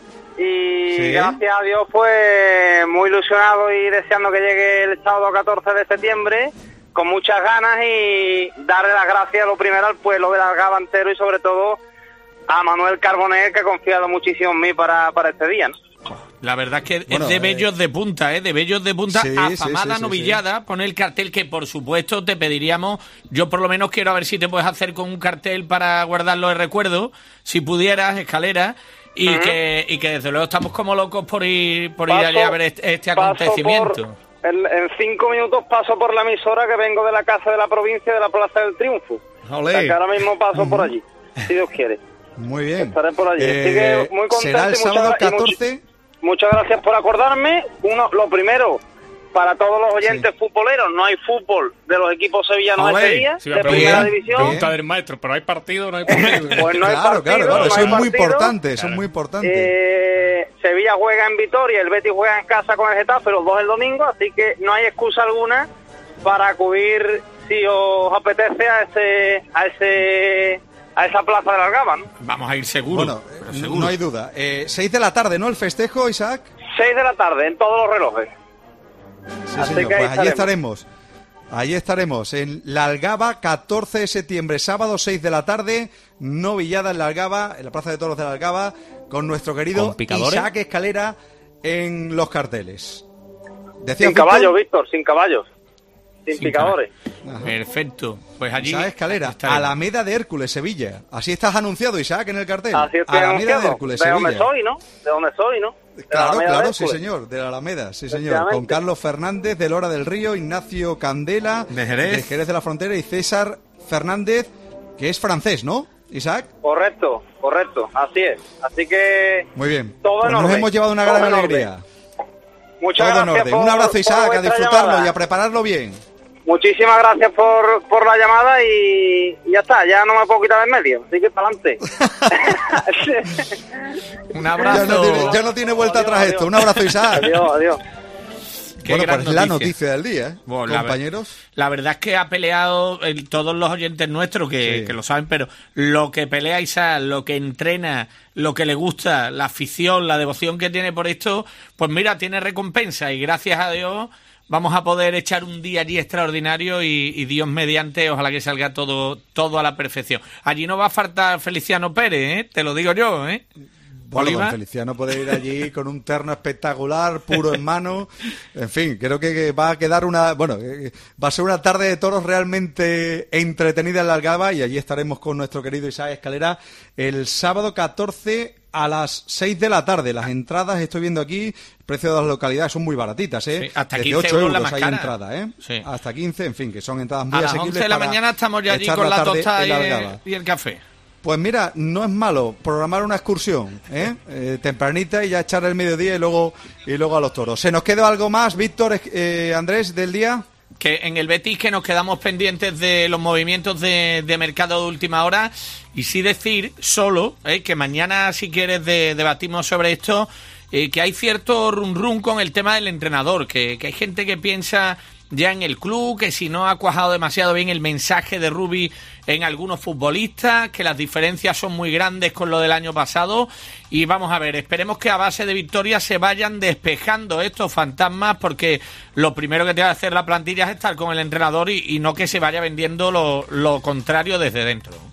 y ¿Sí? gracias a Dios, pues muy ilusionado y deseando que llegue el sábado catorce de septiembre con muchas ganas y darle las gracias a lo primero al pueblo del Algaba entero y sobre todo a Manuel Carbonell, que ha confiado muchísimo en mí para, para este día, ¿no? La verdad es que Bueno, es de eh, bellos de punta, ¿eh? De bellos de punta, sí, afamada sí, sí, novillada. Sí. Pone el cartel que, por supuesto, te pediríamos. Yo, por lo menos, quiero a ver si te puedes hacer con un cartel para guardarlo de recuerdo, si pudieras, Escalera. Y, uh-huh. que, y que, desde luego, estamos como locos por ir, por paso, ir allí a ver este, este acontecimiento. Por, en, en cinco minutos paso por la emisora que vengo de la Casa de la Provincia de la Plaza del Triunfo. O sea, que ahora mismo paso uh-huh. por allí, si Dios quiere. Muy bien. Estaré por allí. Eh, Así que muy contento. ¿Será el sábado catorce? Muchas gracias por acordarme. Uno, lo primero, para todos los oyentes sí. futboleros, no hay fútbol de los equipos sevillanos Olé, ese día, sí, de primera bien, división. Pregunta del maestro, pero hay partido o no hay partido. Pues no hay claro, partido, claro, claro, no eso hay es muy partido. importante, eso claro. es muy importante. Eh, Sevilla juega en Vitoria, el Betis juega en casa con el Getafe, los dos el domingo, así que no hay excusa alguna para acudir, si os apetece, a ese... A ese a esa plaza de la Algaba, ¿no? Vamos a ir seguro. Bueno, seguro. No hay duda. Eh, seis de la tarde, ¿no? El festejo, Isaac. Seis de la tarde, en todos los relojes. Sí, Así señor. que Pues ahí allí estaremos. estaremos. Allí estaremos. En La Algaba, catorce de septiembre, sábado, seis de la tarde. Novillada en La Algaba, en la Plaza de Toros de La Algaba, con nuestro querido Isaac Escalera en los carteles. Sin caballos, Víctor, sin caballos. Sin, sin picadores. Ajá. Perfecto. Pues allí. Isaac Escalera, estaremos. Alameda de Hércules, Sevilla. Así estás anunciado, Isaac, en el cartel. Así estoy Alameda anunciado. de Hércules, de Sevilla. donde soy, ¿no? De donde soy, ¿no? De claro, claro, sí, Hércules. señor. De la Alameda, sí, señor. Con Carlos Fernández, de Lora del Río, Ignacio Candela, de Jerez. de Jerez de la Frontera, y César Fernández, que es francés, ¿no, Isaac? Correcto, correcto. Así es. Así que. Muy bien. Todo pues en nos orden. hemos llevado una Todo gran en alegría. orden. Muchas Todo en gracias. orden. Por, Un abrazo, Isaac, a disfrutarlo llamada. y a prepararlo bien. Muchísimas gracias por, por la llamada y, y ya está, ya no me puedo quitar del medio, así que para adelante. Un abrazo. Ya no tiene, ya no tiene vuelta adiós, atrás adiós. esto. Un abrazo, Isaac. Adiós, adiós. Qué Bueno, gran pues es la noticia. noticia del día, ¿eh? Bueno, la compañeros. La verdad es que ha peleado el, todos los oyentes nuestros que, Sí. que lo saben, pero lo que pelea Isaac, lo que entrena, lo que le gusta, la afición, la devoción que tiene por esto, pues mira, tiene recompensa y gracias a Dios vamos a poder echar un día allí extraordinario y, y Dios mediante, ojalá que salga todo todo a la perfección. Allí no va a faltar Feliciano Pérez, ¿eh? Te lo digo yo, ¿eh? Bueno, Oliva. don Feliciano puede ir allí con un terno espectacular, puro en mano. En fin, creo que, que va a quedar una... Bueno, eh, va a ser una tarde de toros realmente entretenida en La Algaba y allí estaremos con nuestro querido Isaac Escalera el sábado catorce a las seis de la tarde. Las entradas, estoy viendo aquí, el precio de las localidades son muy baratitas, ¿eh? Sí, hasta Desde quince ocho euros la euros más hay cara. entrada, ¿eh? Sí. Hasta quince, en fin, que son entradas muy A las asequibles once de la para mañana estamos ya allí echar con la tarde tostada en y, La Algaba. y el café. Pues mira, no es malo programar una excursión, ¿eh? Eh, tempranita y ya echar el mediodía y luego y luego a los toros. ¿Se nos quedó algo más, Víctor, eh, Andrés, del día? Que en el Betis que nos quedamos pendientes de los movimientos de, de mercado de última hora y sí decir solo, eh, que mañana si quieres de, debatimos sobre esto, eh, que hay cierto run run con el tema del entrenador, que, que hay gente que piensa ya en el club, que si no ha cuajado demasiado bien el mensaje de Rubi en algunos futbolistas, que las diferencias son muy grandes con lo del año pasado y vamos a ver, esperemos que a base de victorias se vayan despejando estos fantasmas porque lo primero que tiene que hacer la plantilla es estar con el entrenador y, y no que se vaya vendiendo lo, lo contrario desde dentro.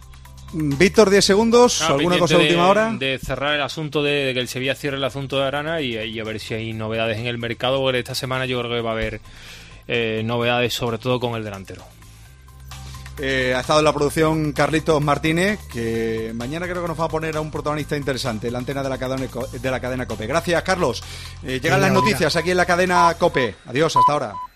Víctor, diez segundos, Claro, ¿alguna cosa de de última hora? De cerrar el asunto de, de que el Sevilla cierre el asunto de Arana y, y a ver si hay novedades en el mercado, porque esta semana yo creo que va a haber eh, novedades, sobre todo con el delantero. Eh, ha estado en la producción Carlitos Martínez, que mañana creo que nos va a poner a un protagonista interesante en la antena de la cadena, de la cadena COPE. Gracias, Carlos. Eh, llegan las noticias aquí en la cadena COPE. Adiós, hasta ahora.